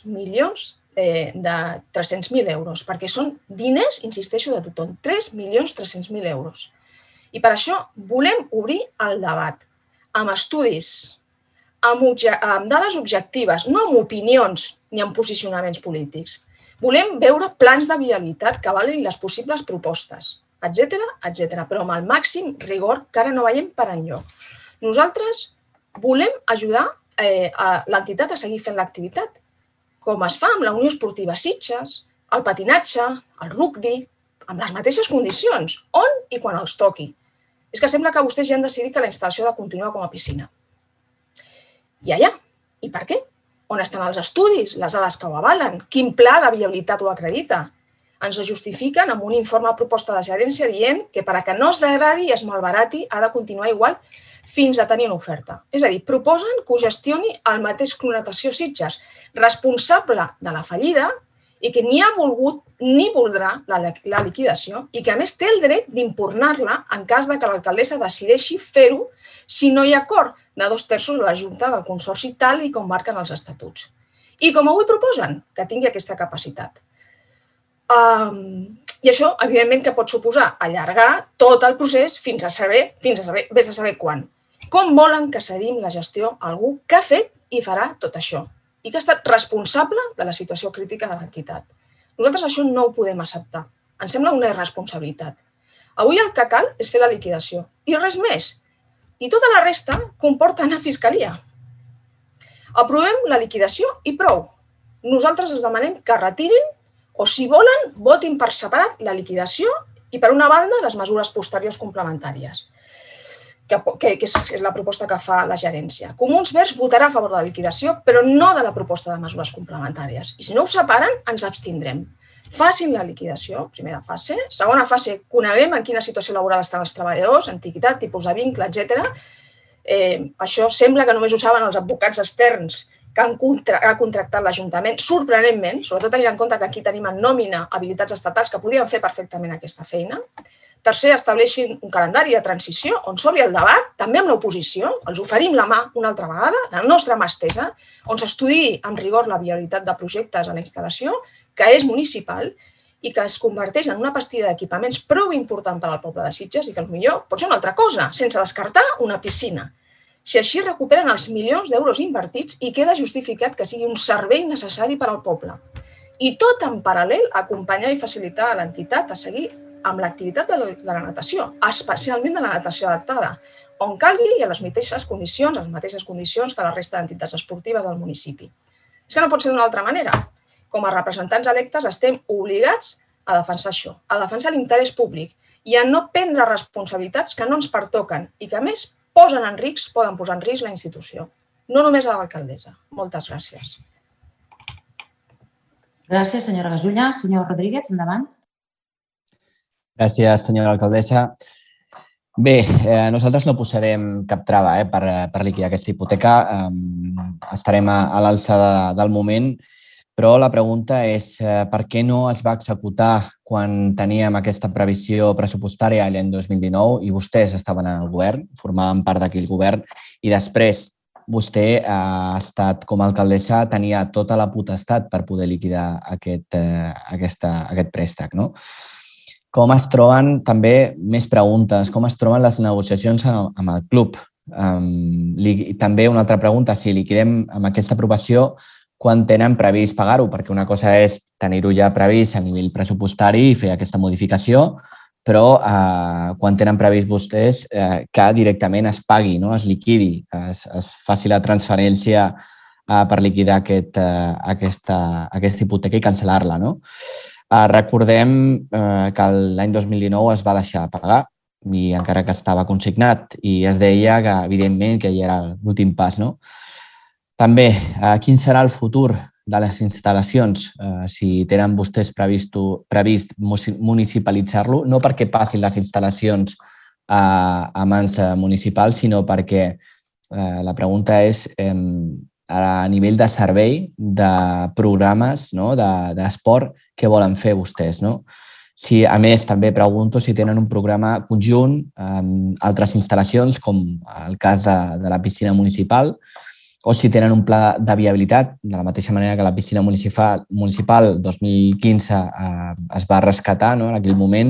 3.300.000 euros, perquè són diners, insisteixo, de tothom, 3.300.000 euros. I per això volem obrir el debat amb estudis, amb dades objectives, no amb opinions ni amb posicionaments polítics. Volem veure plans de viabilitat que avalin les possibles propostes, etc., però amb el màxim rigor que ara no veiem per enlloc. Nosaltres volem ajudar l'entitat a seguir fent l'activitat, com es fa amb la Unió Esportiva Sitges, el patinatge, el rugbi, amb les mateixes condicions, on i quan els toqui. És que sembla que vostès ja han decidit que la instal·lació ha de continuar com a piscina. I allà. I per què? On estan els estudis, les dades que ho avalen? Quin pla de viabilitat ho acredita? Ens ho justifiquen amb un informe de proposta de gerència dient que per a que no es degradi i es malbarati ha de continuar igual fins a tenir una oferta. És a dir, proposen que ho gestioni el mateix Club Natació Sitges, responsable de la fallida i que ni ha volgut ni voldrà la liquidació i que a més té el dret d'impugnar-la en cas que l'alcaldessa decideixi fer-ho si no hi ha acord de 2/3 de la Junta del Consorci tal i com marquen els estatuts. I com avui proposen, que tingui aquesta capacitat. I això, evidentment, que pot suposar allargar tot el procés fins a saber quan. Com volen que cedim la gestió a algú que ha fet i farà tot això i que ha estat responsable de la situació crítica de l'entitat? Nosaltres això no ho podem acceptar. Ens sembla una irresponsabilitat. Avui el que cal és fer la liquidació i res més. I tota la resta comporta anar a fiscalia. Aprovem la liquidació i prou. Nosaltres els demanem que retirin o, si volen, votin per separat la liquidació i, per una banda, les mesures posteriors complementàries, que és la proposta que fa la gerència. Comuns Verds votarà a favor de la liquidació, però no de la proposta de mesures complementàries. I si no ho separen, ens abstindrem. Facin la liquidació, primera fase. Segona fase, coneguem en quina situació laboral estan els treballadors, antiguitat, tipus de vincle, etc. Això sembla que només ho saben els advocats externs que ha contractat l'Ajuntament, sorprenentment, sobretot tenint en compte que aquí tenim en nòmina habilitats estatals que podien fer perfectament aquesta feina. Tercer, estableixin un calendari de transició on s'obri el debat, també amb l'oposició, els oferim la mà una altra vegada, la nostra mà estesa, on s'estudiï amb rigor la viabilitat de projectes a la instal·lació, que és municipal i que es converteix en una pastilla d'equipaments prou important per al poble de Sitges i que potser pot ser una altra cosa, sense descartar una piscina. Si així recuperen els milions d'euros invertits i queda justificat que sigui un servei necessari per al poble. I tot en paral·lel acompanyar i facilitar a l'entitat a seguir amb l'activitat de la natació, especialment de la natació adaptada, on calgui i a les mateixes condicions que la resta d'entitats esportives del municipi. És que no pot ser d'una altra manera. Com a representants electes estem obligats a defensar això, a defensar l'interès públic i a no prendre responsabilitats que no ens pertoquen i que, a més, poden posar en risc la institució. No només a l'alcaldessa. Moltes gràcies. Gràcies, senyora Gasulla. Senyor Rodríguez, endavant. Gràcies, senyora alcaldessa. Bé, nosaltres no posarem cap trava per liquidar aquesta hipoteca. Estarem a l'alçada del moment, però la pregunta és per què no es va executar quan teníem aquesta previsió pressupostària l'any 2019 i vostès estaven al govern, formaven part d'aquell govern, i després vostè ha estat com a alcaldessa, tenia tota la potestat per poder liquidar aquest préstec, no? Com es troben, també, més preguntes, com es troben les negociacions amb el club? També una altra pregunta, si liquidem amb aquesta aprovació, quan tenen previst pagar-ho? Perquè una cosa és tenir-ho ja previst a nivell pressupostari i fer aquesta modificació, però quan tenen previst vostès que directament es pagui, es liquidi, que es faci la transferència per liquidar aquesta hipoteca i cancel·lar-la, no? Recordem que l'any 2019 es va deixar de pagar, i encara que estava consignat, i es deia que, evidentment, que ja era l'últim pas, no? També, quin serà el futur de les instal·lacions? Si tenen vostès previst municipalitzar-lo, no perquè passin les instal·lacions a mans municipals, sinó perquè la pregunta és a nivell de servei, de programes, d'esport, què volen fer vostès? A més, també pregunto si tenen un programa conjunt amb altres instal·lacions, com el cas de la piscina municipal, o si tenen un pla de viabilitat, de la mateixa manera que la piscina municipal 2015 es va rescatar en aquell moment.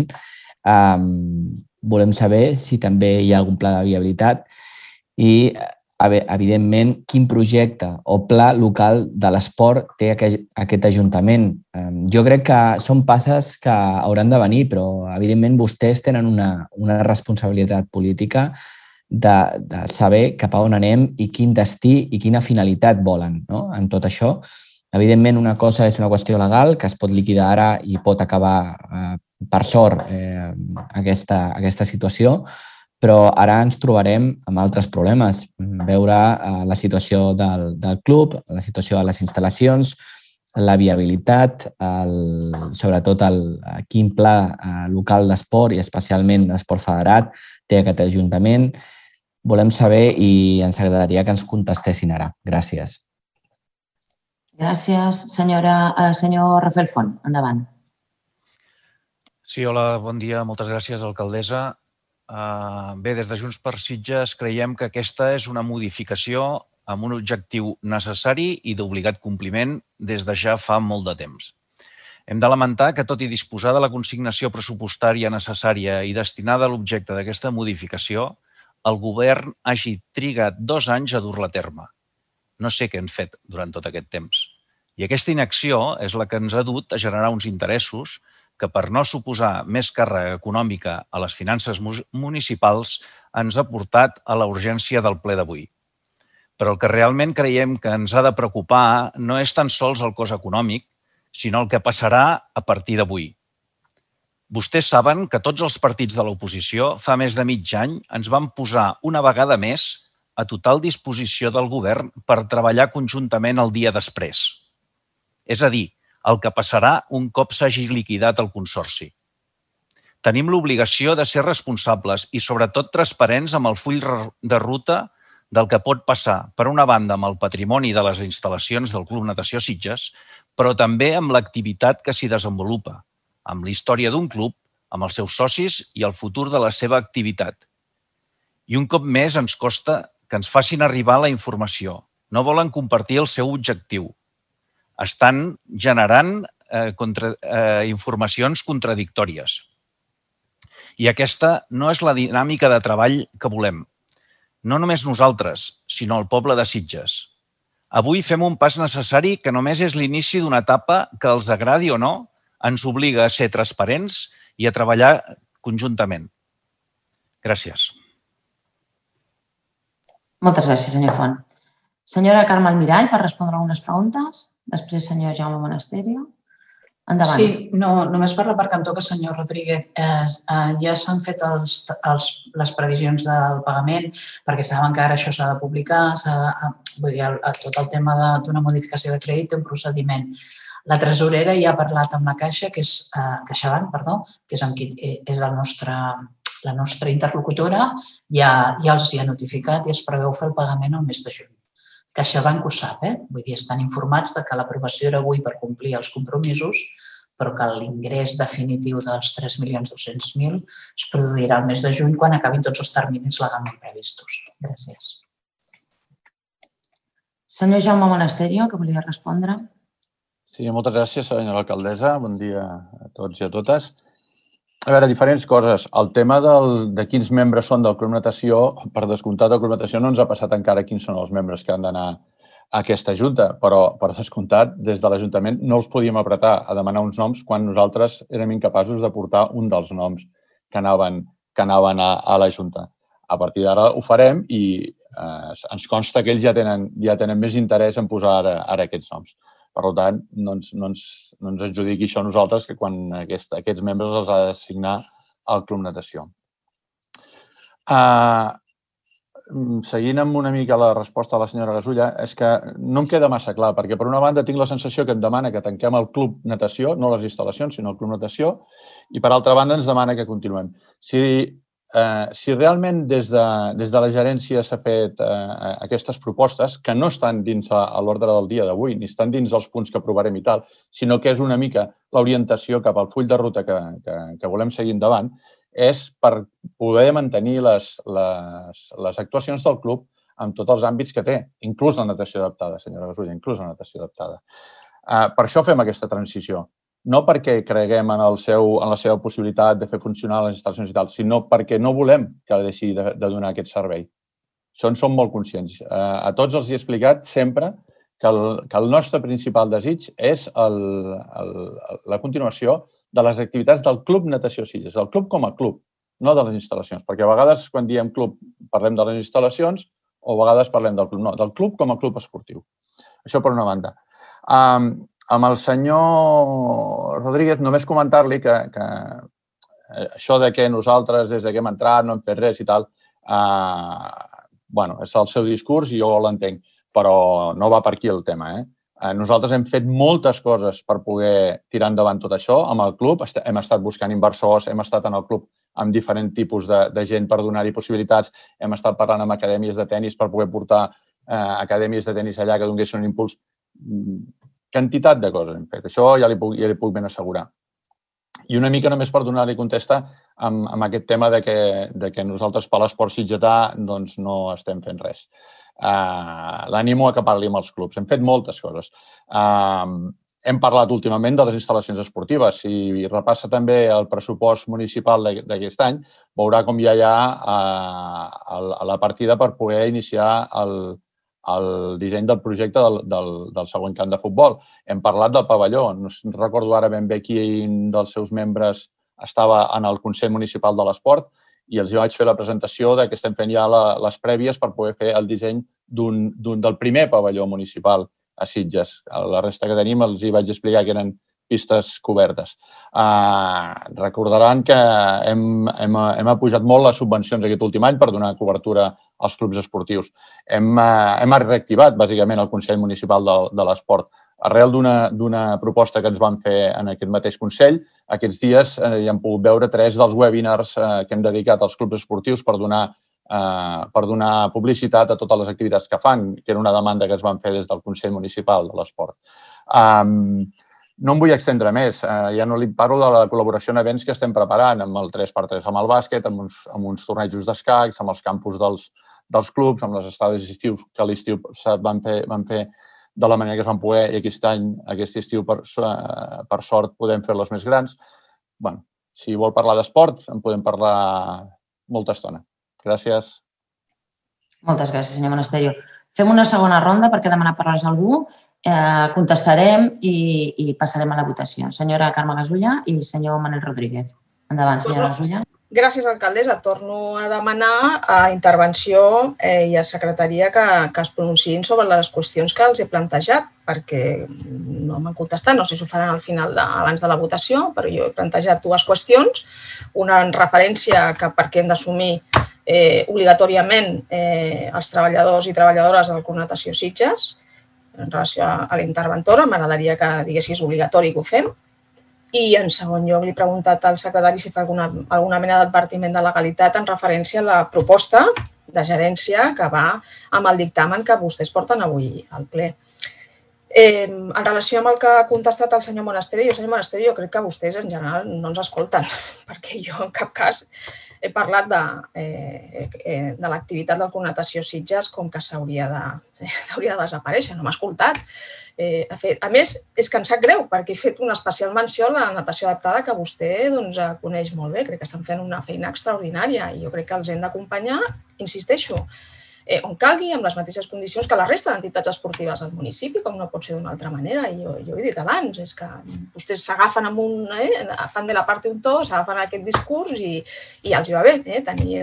Volem saber si també hi ha algun pla de viabilitat i, evidentment, quin projecte o pla local de l'esport té aquest Ajuntament. Jo crec que són passes que hauran de venir, però, evidentment, vostès tenen una responsabilitat política de saber cap a on anem i quin destí i quina finalitat volen en tot això. Evidentment, una cosa és una qüestió legal, que es pot liquidar ara i pot acabar, per sort, aquesta situació, però ara ens trobarem amb altres problemes. Veure la situació del club, la situació de les instal·lacions, la viabilitat, sobretot quin pla local d'esport i especialment d'esport federat té aquest Ajuntament. Volem saber i ens agradaria que ens contestessin ara. Gràcies. Gràcies. Senyor Rafael Font, endavant. Sí, hola, bon dia. Moltes gràcies, alcaldessa. Bé, des de Junts per Sitges creiem que aquesta és una modificació amb un objectiu necessari i d'obligat compliment des de ja fa molt de temps. Hem de lamentar que, tot i disposar de la consignació pressupostària necessària i destinada a l'objecte d'aquesta modificació, el govern hagi trigat 2 anys a dur-la a terme. No sé què han fet durant tot aquest temps. I aquesta inacció és la que ens ha dut a generar uns interessos que, per no suposar més càrrega econòmica a les finances municipals, ens ha portat a la urgència del ple d'avui. Però el que realment creiem que ens ha de preocupar no és tan sols el cost econòmic, sinó el que passarà a partir d'avui. Vostès saben que tots els partits de l'oposició fa més de mig any ens van posar una vegada més a total disposició del govern per treballar conjuntament el dia després. És a dir, el que passarà un cop s'hagi liquidat el consorci. Tenim l'obligació de ser responsables i, sobretot, transparents amb el full de ruta del que pot passar, per una banda, amb el patrimoni de les instal·lacions del Club Natació Sitges, però també amb l'activitat que s'hi desenvolupa, amb la història d'un club, amb els seus socis i el futur de la seva activitat. I un cop més ens costa que ens facin arribar la informació. No volen compartir el seu objectiu. Estan generant informacions contradictòries. I aquesta no és la dinàmica de treball que volem. No només nosaltres, sinó el poble de Sitges. Avui fem un pas necessari que només és l'inici d'una etapa que, els agradi o no, ens obliga a ser transparents i a treballar conjuntament. Gràcies. Moltes gràcies, senyor Font. Senyora Carme Almirall, per respondre algunes preguntes. Després, senyor Jaume Monasterio. Endavant. Sí, només per la part que em toca, senyor Rodríguez. Ja s'han fet les previsions del pagament, perquè saben que ara això s'ha de publicar, vull dir, tot el tema d'una modificació de crèdit té un procediment. La tresorera ja ha parlat amb la Caixa, que és CaixaBank, perdó, que és la nostra interlocutora, ja els hi ha notificat i es preveu fer el pagament el mes de juny. CaixaBank ho sap, vull dir, estan informats de que l'aprovació era avui per complir els compromisos, però que l'ingrés definitiu dels 3.200.000 es produirà el mes de juny quan acabin tots els terminis legalment previstos. Gràcies. Senyor Jaume Monasterio, que volia respondre. Sí, moltes gràcies, senyora alcaldessa. Bon dia a tots i a totes. A veure, diferents coses. El tema de quins membres són del Club Natació, per descomptat, el Club Natació no ens ha passat encara quins són els membres que han d'anar a aquesta junta, però per descomptat, des de l'Ajuntament no els podíem apretar a demanar uns noms quan nosaltres érem incapaços de portar un dels noms que anaven a la Junta. A partir d'ara ho farem i ens consta que ells ja tenen més interès en posar ara aquests noms. Per tant, no ens adjudiqui això a nosaltres, que quan aquests membres els ha d'assignar al Club Natació. Seguint amb una mica la resposta de la senyora Gasulla, és que no em queda massa clar, perquè per una banda tinc la sensació que em demana que tanquem el Club Natació, no les instal·lacions, sinó el Club Natació, i per altra banda ens demana que continuem. Si realment des de la gerència s'ha fet aquestes propostes, que no estan dins l'ordre del dia d'avui, ni estan dins els punts que aprovarem i tal, sinó que és una mica l'orientació cap al full de ruta que volem seguir endavant, és per poder mantenir les actuacions del club amb tots els àmbits que té, inclús la natació adaptada, senyora Gasulla, inclús la natació adaptada. Per això fem aquesta transició. No perquè creguem en la seva possibilitat de fer funcionar les instal·lacions i tal, sinó perquè no volem que deixi de donar aquest servei. Això en som molt conscients. A tots els he explicat sempre que el nostre principal desig és la continuació de les activitats del Club Natació Sitges, del club com a club, no de les instal·lacions, perquè a vegades quan diem club parlem de les instal·lacions o a vegades parlem del club. No, del club com a club esportiu. Això per una banda. Amb el senyor Rodríguez, només comentar-li que això de que nosaltres, des que hem entrat, no hem fet res i tal, és el seu discurs i jo l'entenc, però no va per aquí el tema. Nosaltres hem fet moltes coses per poder tirar endavant tot això amb el club. Hem estat buscant inversors, hem estat en el club amb diferents tipus de gent per donar-hi possibilitats, hem estat parlant amb acadèmies de tennis per poder portar acadèmies de tennis allà que donessin un impuls. Quantitat de coses hem fet. Això ja li puc ben assegurar. I una mica només per donar-li contesta amb aquest tema de que nosaltres per l'esport sitgetà no estem fent res. L'animo a que parli amb els clubs. Hem fet moltes coses. Hem parlat últimament de les instal·lacions esportives. Si repassa també el pressupost municipal d'aquest any, veurà com ja hi ha la partida per poder iniciar el disseny del projecte del següent camp de futbol. Hem parlat del pavelló. No recordo ara ben bé quin dels seus membres estava en el Consell Municipal de l'Esport i els vaig fer la presentació que estem fent ja les prèvies per poder fer el disseny del primer pavelló municipal a Sitges. La resta que tenim els hi vaig explicar que eren pistes cobertes. Recordaran que hem apujat molt les subvencions aquest últim any per donar cobertura als clubs esportius. Hem reactivat, bàsicament, el Consell Municipal de l'Esport. Arrel d'una proposta que ens van fer en aquest mateix Consell, aquests dies hi hem pogut veure 3 dels webinars que hem dedicat als clubs esportius per donar publicitat a totes les activitats que fan, que era una demanda que es van fer des del Consell Municipal de l'Esport. No em vull extendre més. Ja no li parlo de la col·laboració en events que estem preparant amb el 3x3, amb el bàsquet, amb uns tornejos d'escacs, amb els campus dels clubs, amb les estades estius que a l'estiu van fer de la manera que es van poder i aquest estiu, per sort, podem fer-les més grans. Si vol parlar d'esport, en podem parlar molta estona. Gràcies. Moltes gràcies, senyor Monasterio. Fem una segona ronda perquè ha demanat parlar algú. Contestarem i passarem a la votació. Senyora Carme Gasulla i senyor Manel Rodríguez. Endavant, senyora Gasulla. Gràcies, alcaldessa. Torno a demanar a intervenció i a secretaria que es pronunciïn sobre les qüestions que els he plantejat, perquè no m'han contestat, no sé si ho faran al final abans de la votació, però jo he plantejat 2 qüestions. Una en referència a perquè hem d'assumir obligatòriament els treballadors i treballadores del Club Natació Sitges. En relació a la interventora, m'agradaria que diguessis obligatori que ho fem. I, en segon lloc, li he preguntat al secretari si fa alguna mena d'advertiment de legalitat en referència a la proposta de gerència que va amb el dictamen que vostès porten avui al ple. En relació amb el que ha contestat el senyor Monasterio, jo crec que vostès en general no ens escolten, perquè jo en cap cas he parlat de l'activitat del Club Natació Sitges com que hauria de desaparèixer, no m'ha escoltat. A més, és que em sap greu perquè he fet una especial menció a la natació adaptada que vostè coneix molt bé. Crec que estan fent una feina extraordinària i jo crec que els hem d'acompanyar, insisteixo, on calgui, amb les mateixes condicions que la resta d'entitats esportives al municipi, com no pot ser d'una altra manera. I jo ho he dit abans, és que vostès s'agafen amb fan de la part un to, s'agafen aquest discurs i els hi va bé tenir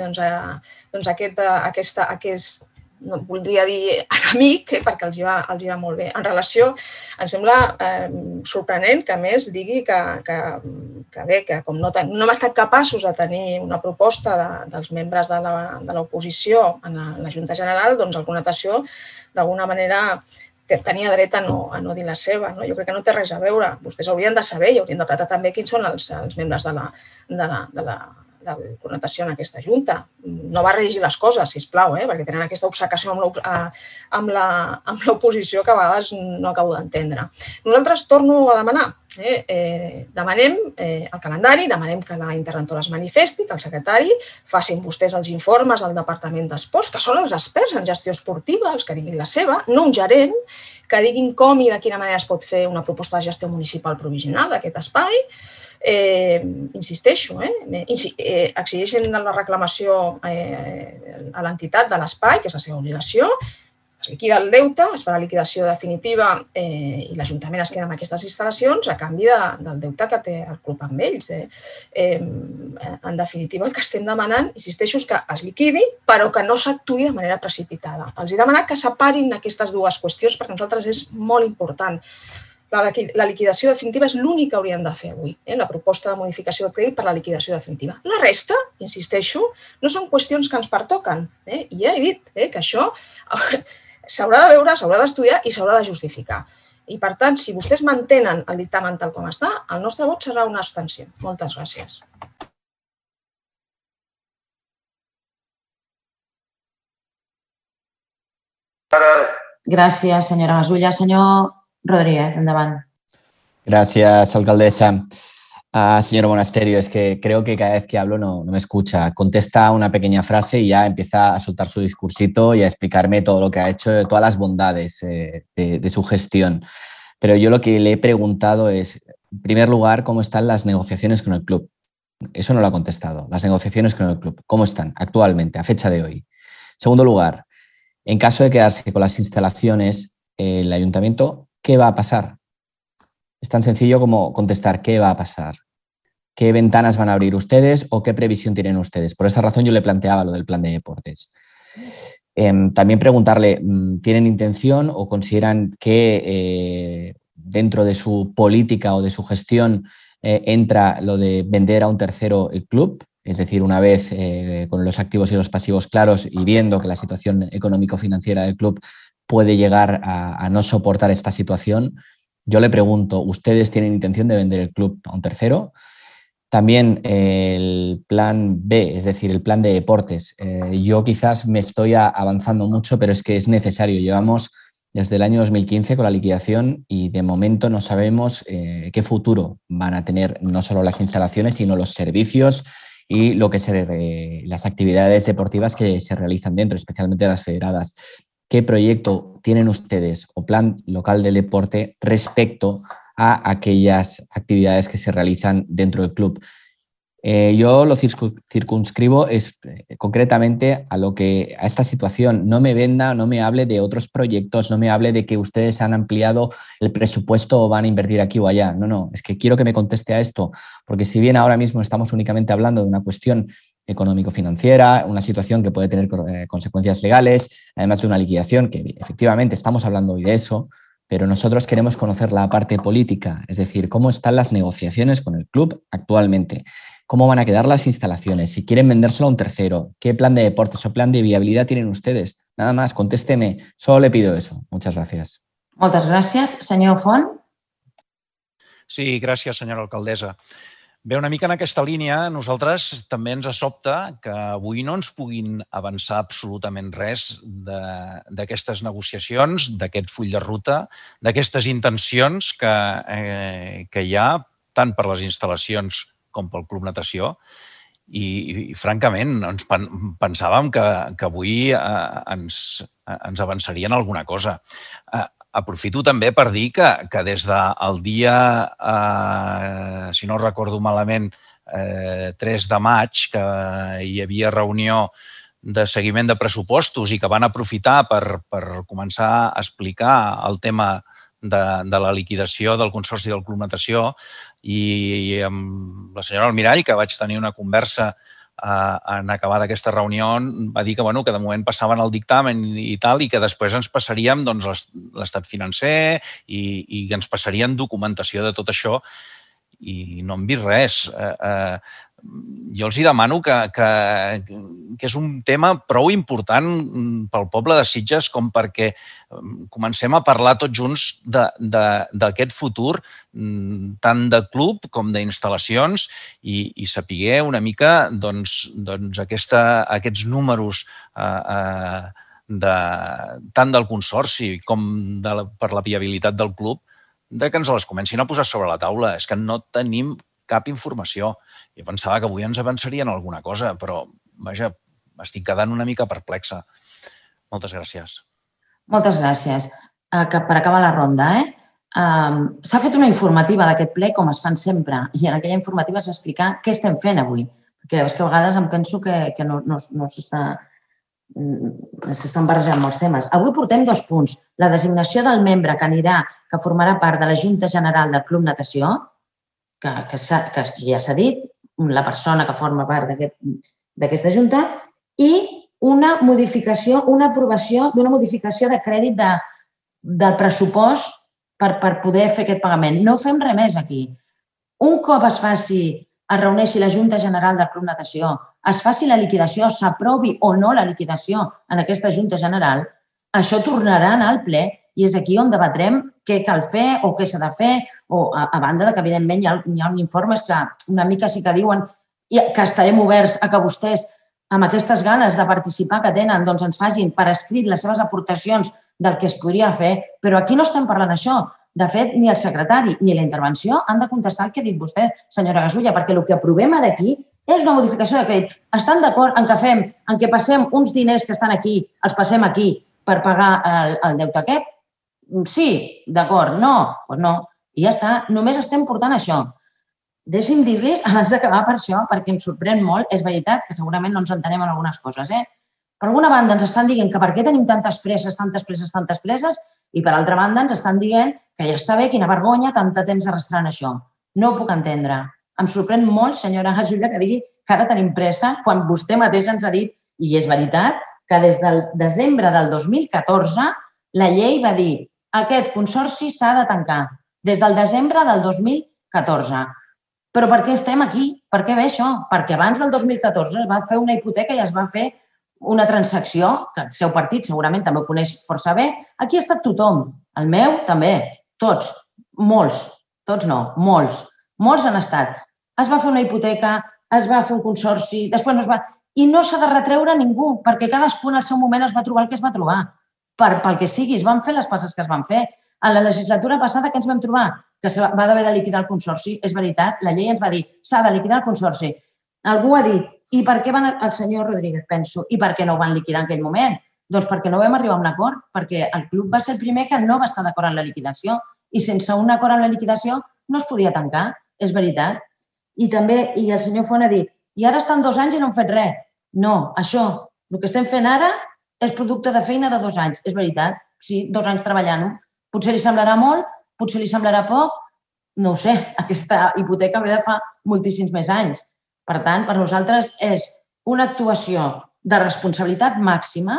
aquest, no voldria dir enemic, perquè els hi va molt bé. En relació, em sembla sorprenent que, a més, digui que com no hem estat capaços de tenir una proposta dels membres de l'oposició en la Junta General, doncs el Club Natació, d'alguna manera, tenia dret a no dir la seva. Jo crec que no té res a veure. Vostès haurien de saber i haurien d'apretar també quins són els membres de la connotació en aquesta Junta. No barregi les coses, sisplau, perquè tenen aquesta obcecació amb l'oposició que a vegades no acabo d'entendre. Nosaltres torno a demanar. Demanem el calendari, demanem que la interventora es manifesti, que el secretari facin vostès els informes al Departament d'Esports, que són els experts en gestió esportiva, els que diguin la seva, no un gerent, que diguin com i de quina manera es pot fer una proposta de gestió municipal provisional d'aquest espai. Insisteixo, exigeixen la reclamació a l'entitat de l'espai, que és la seva obligació, es liquida el deute, es fa la liquidació definitiva i l'Ajuntament es queda amb aquestes instal·lacions a canvi del deute que té el club amb ells. En definitiva, el que estem demanant, insisteixo, és que es liquidi, però que no s'actuï de manera precipitada. Els he demanat que separin aquestes 2 qüestions perquè per nosaltres és molt important. La liquidació definitiva és l'únic que haurien de fer avui, la proposta de modificació de crèdit per la liquidació definitiva. La resta, insisteixo, no són qüestions que ens pertoquen. I ja he dit que això s'haurà de veure, s'haurà d'estudiar i s'haurà de justificar. I, per tant, si vostès mantenen el dictamen tal com està, el nostre vot serà una abstenció. Moltes gràcies. Gràcies, senyora Gasulla. Senyor Rodríguez, endavant. Gracias, alcaldesa. Señor Monasterio, es que creo que cada vez que hablo no me escucha. Contesta una pequeña frase y ya empieza a soltar su discursito y a explicarme todo lo que ha hecho, todas las bondades de su gestión. Pero yo lo que le he preguntado es, en primer lugar, ¿cómo están las negociaciones con el club? Eso no lo ha contestado. Las negociaciones con el club, ¿cómo están actualmente, a fecha de hoy? En segundo lugar, en caso de quedarse con las instalaciones, el ayuntamiento, ¿qué va a pasar? Es tan sencillo como contestar qué va a pasar. ¿Qué ventanas van a abrir ustedes o qué previsión tienen ustedes? Por esa razón yo le planteaba lo del plan de deportes. También preguntarle, ¿tienen intención o consideran que dentro de su política o de su gestión entra lo de vender a un tercero el club? Es decir, una vez con los activos y los pasivos claros y viendo que la situación económico-financiera del club puede llegar a no soportar esta situación, yo le pregunto, ¿ustedes tienen intención de vender el club a un tercero? También el plan B, es decir, el plan de deportes. Yo quizás me estoy avanzando mucho, pero es que es necesario. Llevamos desde el año 2015 con la liquidación y de momento no sabemos qué futuro van a tener no solo las instalaciones, sino los servicios y las actividades deportivas que se realizan dentro, especialmente las federadas. ¿Qué proyecto tienen ustedes o plan local del deporte respecto a aquellas actividades que se realizan dentro del club? Yo lo circunscribo concretamente a esta situación. No me venda, no me hable de otros proyectos, no me hable de que ustedes han ampliado el presupuesto o van a invertir aquí o allá. No, es que quiero que me conteste a esto, porque si bien ahora mismo estamos únicamente hablando de una cuestión económico-financiera, una situación que puede tener consecuencias legales, además de una liquidación, que efectivamente estamos hablando hoy de eso, pero nosotros queremos conocer la parte política, es decir, cómo están las negociaciones con el club actualmente, cómo van a quedar las instalaciones, si quieren vendérselo a un tercero, qué plan de deportes o plan de viabilidad tienen ustedes. Nada más, contésteme, solo le pido eso. Muchas gracias. Moltes gràcies. Senyor Font. Sí, gràcies, senyora alcaldessa. Bé, una mica en aquesta línia, nosaltres també ens sobta que avui no ens puguin avançar absolutament res d'aquestes negociacions, d'aquest full de ruta, d'aquestes intencions que hi ha tant per les instal·lacions com pel Club Natació. I francament, ens pensàvem que avui ens avançarien alguna cosa. Aprofito també per dir que des del dia, si no recordo malament, 3 de maig, que hi havia reunió de seguiment de pressupostos i que van aprofitar per començar a explicar el tema de la liquidació del Consorci del Club Natació, i amb la senyora Almirall, que vaig tenir una conversa en acabar d'aquesta reunió, va dir que de moment passaven el dictamen i tal, i que després ens passaríem l'estat financer i que ens passarien documentació de tot això, i no hem vist res. Jo els demano que és un tema prou important pel poble de Sitges com perquè comencem a parlar tots junts d'aquest futur, tant de club com d'instal·lacions, i saber una mica aquests números tant del Consorci com per la viabilitat del club, que ens les comencin a posar sobre la taula. És que no tenim cap informació. Jo pensava que avui ens avançarien alguna cosa, però, vaja, m'estic quedant una mica perplexa. Moltes gràcies. Moltes gràcies. Per acabar la ronda, s'ha fet una informativa d'aquest ple, com es fan sempre, i en aquella informativa es va explicar què estem fent avui. Perquè és que a vegades em penso que no s'estan barrejant molts temes. Avui portem 2 punts. La designació del membre que formarà part de la Junta General del Club Natació, que ja s'ha dit, la persona que forma part d'aquesta Junta, i una aprovació d'una modificació de crèdit del pressupost per poder fer aquest pagament. No fem res més aquí. Un cop es reuneixi la Junta General del Club Natació, es faci la liquidació, s'aprovi o no la liquidació en aquesta Junta General, això tornarà a anar al ple i és aquí on debatrem què cal fer o què s'ha de fer, o a banda que, evidentment, hi ha informes que una mica sí que diuen que estarem oberts a que vostès, amb aquestes ganes de participar que tenen, doncs ens facin per escrit les seves aportacions del que es podria fer, però aquí no estem parlant això. De fet, ni el secretari ni la intervenció han de contestar el que ha dit vostè, senyora Gasulla, perquè el que aprovem aquí és una modificació de crèdit. Estan d'acord en què passem uns diners que estan aquí, els passem aquí per pagar el deute aquest? Sí, d'acord, no, doncs no. I ja està, només estem portant això. Deixi'm dir-los, abans d'acabar per això, perquè em sorprèn molt, és veritat que segurament no ens entenem en algunes coses, Per alguna banda ens estan dient que per què tenim tantes presses, i per altra banda ens estan dient que ja està bé, quina vergonya, tant de temps arrastrant això. No ho puc entendre. Em sorprèn molt, senyora Gasulla, que digui que ara tenim pressa quan vostè mateix ens ha dit, i és veritat, que des del desembre del 2014 la llei va dir aquest consorci s'ha de tancar. Des del desembre del 2014. Però per què estem aquí? Per què ve això? Perquè abans del 2014 es va fer una hipoteca i es va fer una transacció, que el seu partit segurament també ho coneix força bé. Aquí ha estat tothom. El meu també. Tots. Molts. Tots no. Molts. Molts han estat. Es va fer una hipoteca, es va fer un consorci, després no es va... I no s'ha de retreure a ningú, perquè cadascú en el seu moment es va trobar el que es va trobar. Pel que sigui, es van fer les passes que es van fer. En la legislatura passada, què ens vam trobar? Que va haver de liquidar el consorci. És veritat, la llei ens va dir s'ha de liquidar el consorci. Algú ha dit, i per què van el senyor Rodríguez, penso, i per què no ho van liquidar en aquell moment? Doncs perquè no vam arribar a un acord, perquè el club va ser el primer que no va estar d'acord en la liquidació i sense un acord en la liquidació no es podia tancar, és veritat. I també, i el senyor Font ha dit, i ara estan 2 anys i no han fet res. No, això, el que estem fent ara és producte de feina de 2 anys, és veritat. Sí, 2 anys treballant-ho. Potser li semblarà molt, potser li semblarà poc, no ho sé, aquesta hipoteca ve de fa moltíssims més anys. Per tant, per nosaltres és una actuació de responsabilitat màxima.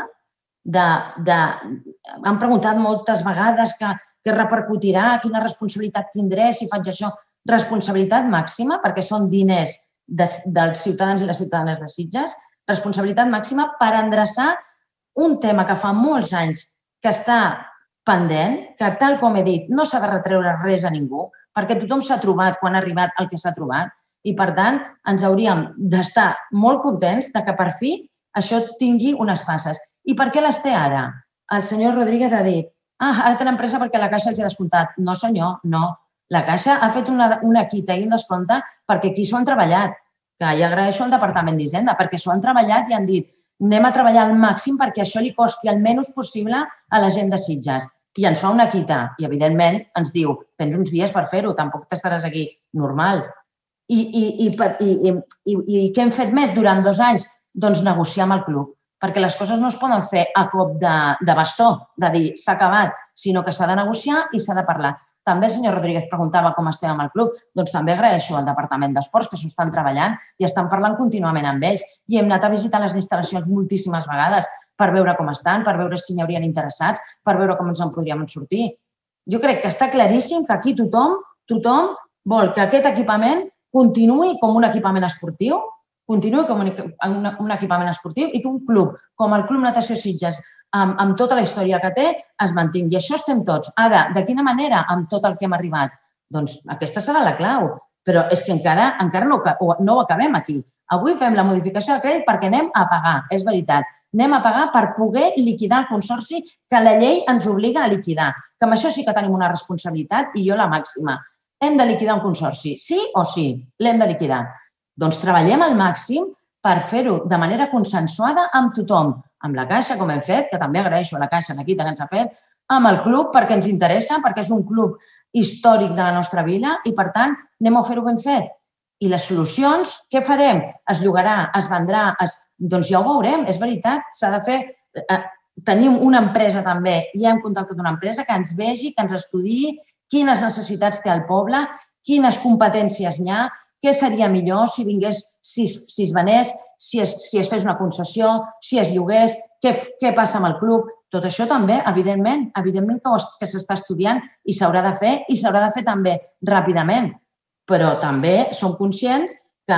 M'han preguntat moltes vegades què repercutirà, quina responsabilitat tindré si faig això. Responsabilitat màxima, perquè són diners dels ciutadans i les ciutadanes de Sitges, responsabilitat màxima per endreçar un tema que fa molts anys que està pendent, que tal com he dit no s'ha de retreure res a ningú, perquè tothom s'ha trobat quan ha arribat el que s'ha trobat. I, per tant, ens hauríem d'estar molt contents que per fi això tingui unes passes. I per què les té ara? El senyor Rodríguez ha dit ara tenen pressa perquè la Caixa els ha descomptat. No, senyor, no. La Caixa ha fet una quita i un descompte perquè aquí s'ho han treballat, que ja agraeixo al Departament d'Hisenda, perquè s'ho han treballat i han dit anem a treballar al màxim perquè això li costi el menys possible a la gent de Sitges. I ens fa una quita i, evidentment, ens diu tens uns dies per fer-ho, tampoc t'estaràs aquí normal. I què hem fet més durant 2 anys? Doncs negociar amb el club, perquè les coses no es poden fer a cop de bastó, de dir s'ha acabat, sinó que s'ha de negociar i s'ha de parlar. També el senyor Rodríguez preguntava com estem amb el club, doncs també agraeixo al Departament d'Esports que s'ho estan treballant i estan parlant contínuament amb ells i hem anat a visitar les instal·lacions moltíssimes vegades per veure com estan, per veure si n'hi haurien interessats, per veure com ens en podríem sortir. Jo crec que està claríssim que aquí tothom vol que aquest equipament continuï com un equipament esportiu, i que un club com el Club Natació Sitges, amb tota la història que té, es mantingui. I això estem tots. Ara, de quina manera, amb tot el que hem arribat? Doncs aquesta serà la clau. Però és que encara no ho acabem aquí. Avui fem la modificació de crèdit perquè anem a pagar, és veritat. Anem a pagar per poder liquidar el consorci que la llei ens obliga a liquidar. Que amb això sí que tenim una responsabilitat i jo la màxima. Hem de liquidar un consorci, sí o sí? L'hem de liquidar. Doncs treballem al màxim per fer-ho de manera consensuada amb tothom. Amb la Caixa, com hem fet, que també agraeixo a la Caixa la quita que ens ha fet, amb el club, perquè ens interessa, perquè és un club històric de la nostra vila i, per tant, anem a fer-ho ben fet. I les solucions, què farem? Es llogarà, es vendrà, doncs ja ho veurem, és veritat, s'ha de fer... Tenim una empresa també, ja hem contactat una empresa que ens vegi, que ens estudiï quines necessitats té el poble, quines competències n'hi ha, què seria millor si vingués, si es venés, si es fes una concessió, si es llogués, què passa amb el club. Tot això també, evidentment que s'està estudiant i s'haurà de fer i s'haurà de fer també ràpidament. Però també som conscients que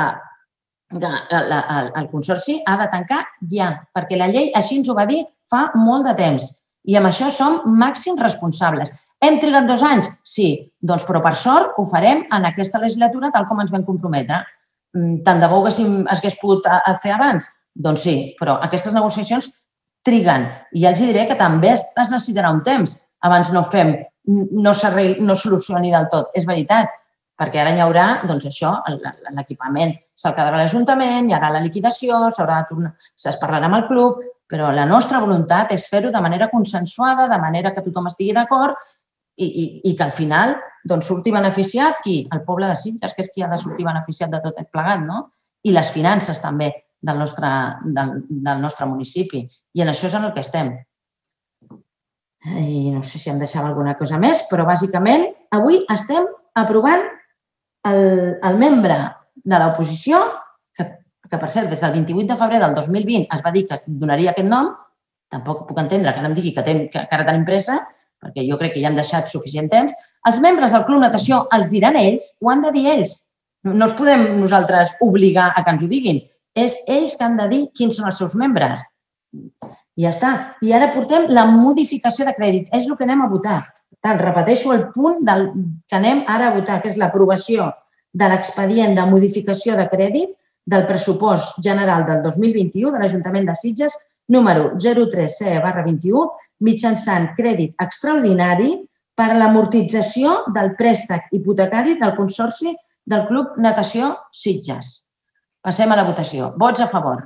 el consorci ha de tancar ja, perquè la llei així ens ho va dir fa molt de temps i amb això som màxims responsables. Hem trigat 2 anys? Sí, doncs, però per sort ho farem en aquesta legislatura tal com ens vam comprometre. Tant de bo es hagués pogut fer abans? Doncs sí, però aquestes negociacions triguen. I ja els diré que també es necessitarà un temps abans no solucioni del tot. És veritat, perquè ara hi haurà, doncs això, l'equipament se'l quedarà l'Ajuntament, hi haurà la liquidació, es parlarà amb el club, Però la nostra voluntat és fer-ho de manera consensuada, de manera que tothom estigui d'acord i que al final surti beneficiat qui? El poble de Sitges, que és qui ha de sortir beneficiat de tot plegat, no? I les finances també del nostre municipi. I en això és en el que estem. I no sé si em deixava alguna cosa més, però bàsicament avui estem aprovant el membre de l'oposició, que per cert, des del 28 de febrer del 2020 es va dir que es donaria aquest nom, tampoc puc entendre que ara em digui que encara tenim pressa, perquè jo crec que ja hem deixat suficient temps. Els membres del Club Natació els diran ells, ho han de dir ells. No els podem nosaltres obligar a que ens ho diguin. És ells que han de dir quins són els seus membres. I ja està. I ara portem la modificació de crèdit. És el que anem a votar. Per tant, repeteixo el punt que anem ara a votar, que és l'aprovació de l'expedient de modificació de crèdit del pressupost general del 2021 de l'Ajuntament de Sitges, número 03CE/21, mitjançant crèdit extraordinari per a l'amortització del préstec hipotecari del Consorci del Club Natació Sitges. Passem a la votació. Vots a favor.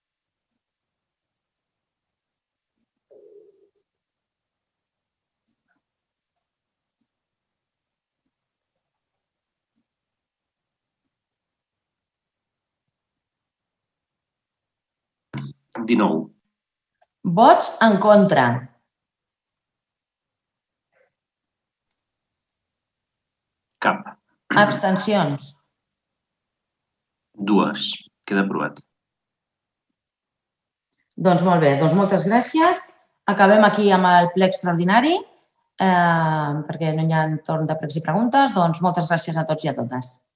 Vots en contra. Cap. Abstencions. 2. Queda aprovat. Doncs molt bé, doncs moltes gràcies. Acabem aquí amb el ple extraordinari, perquè no hi ha torn de pregs i preguntes. Doncs moltes gràcies a tots i a totes.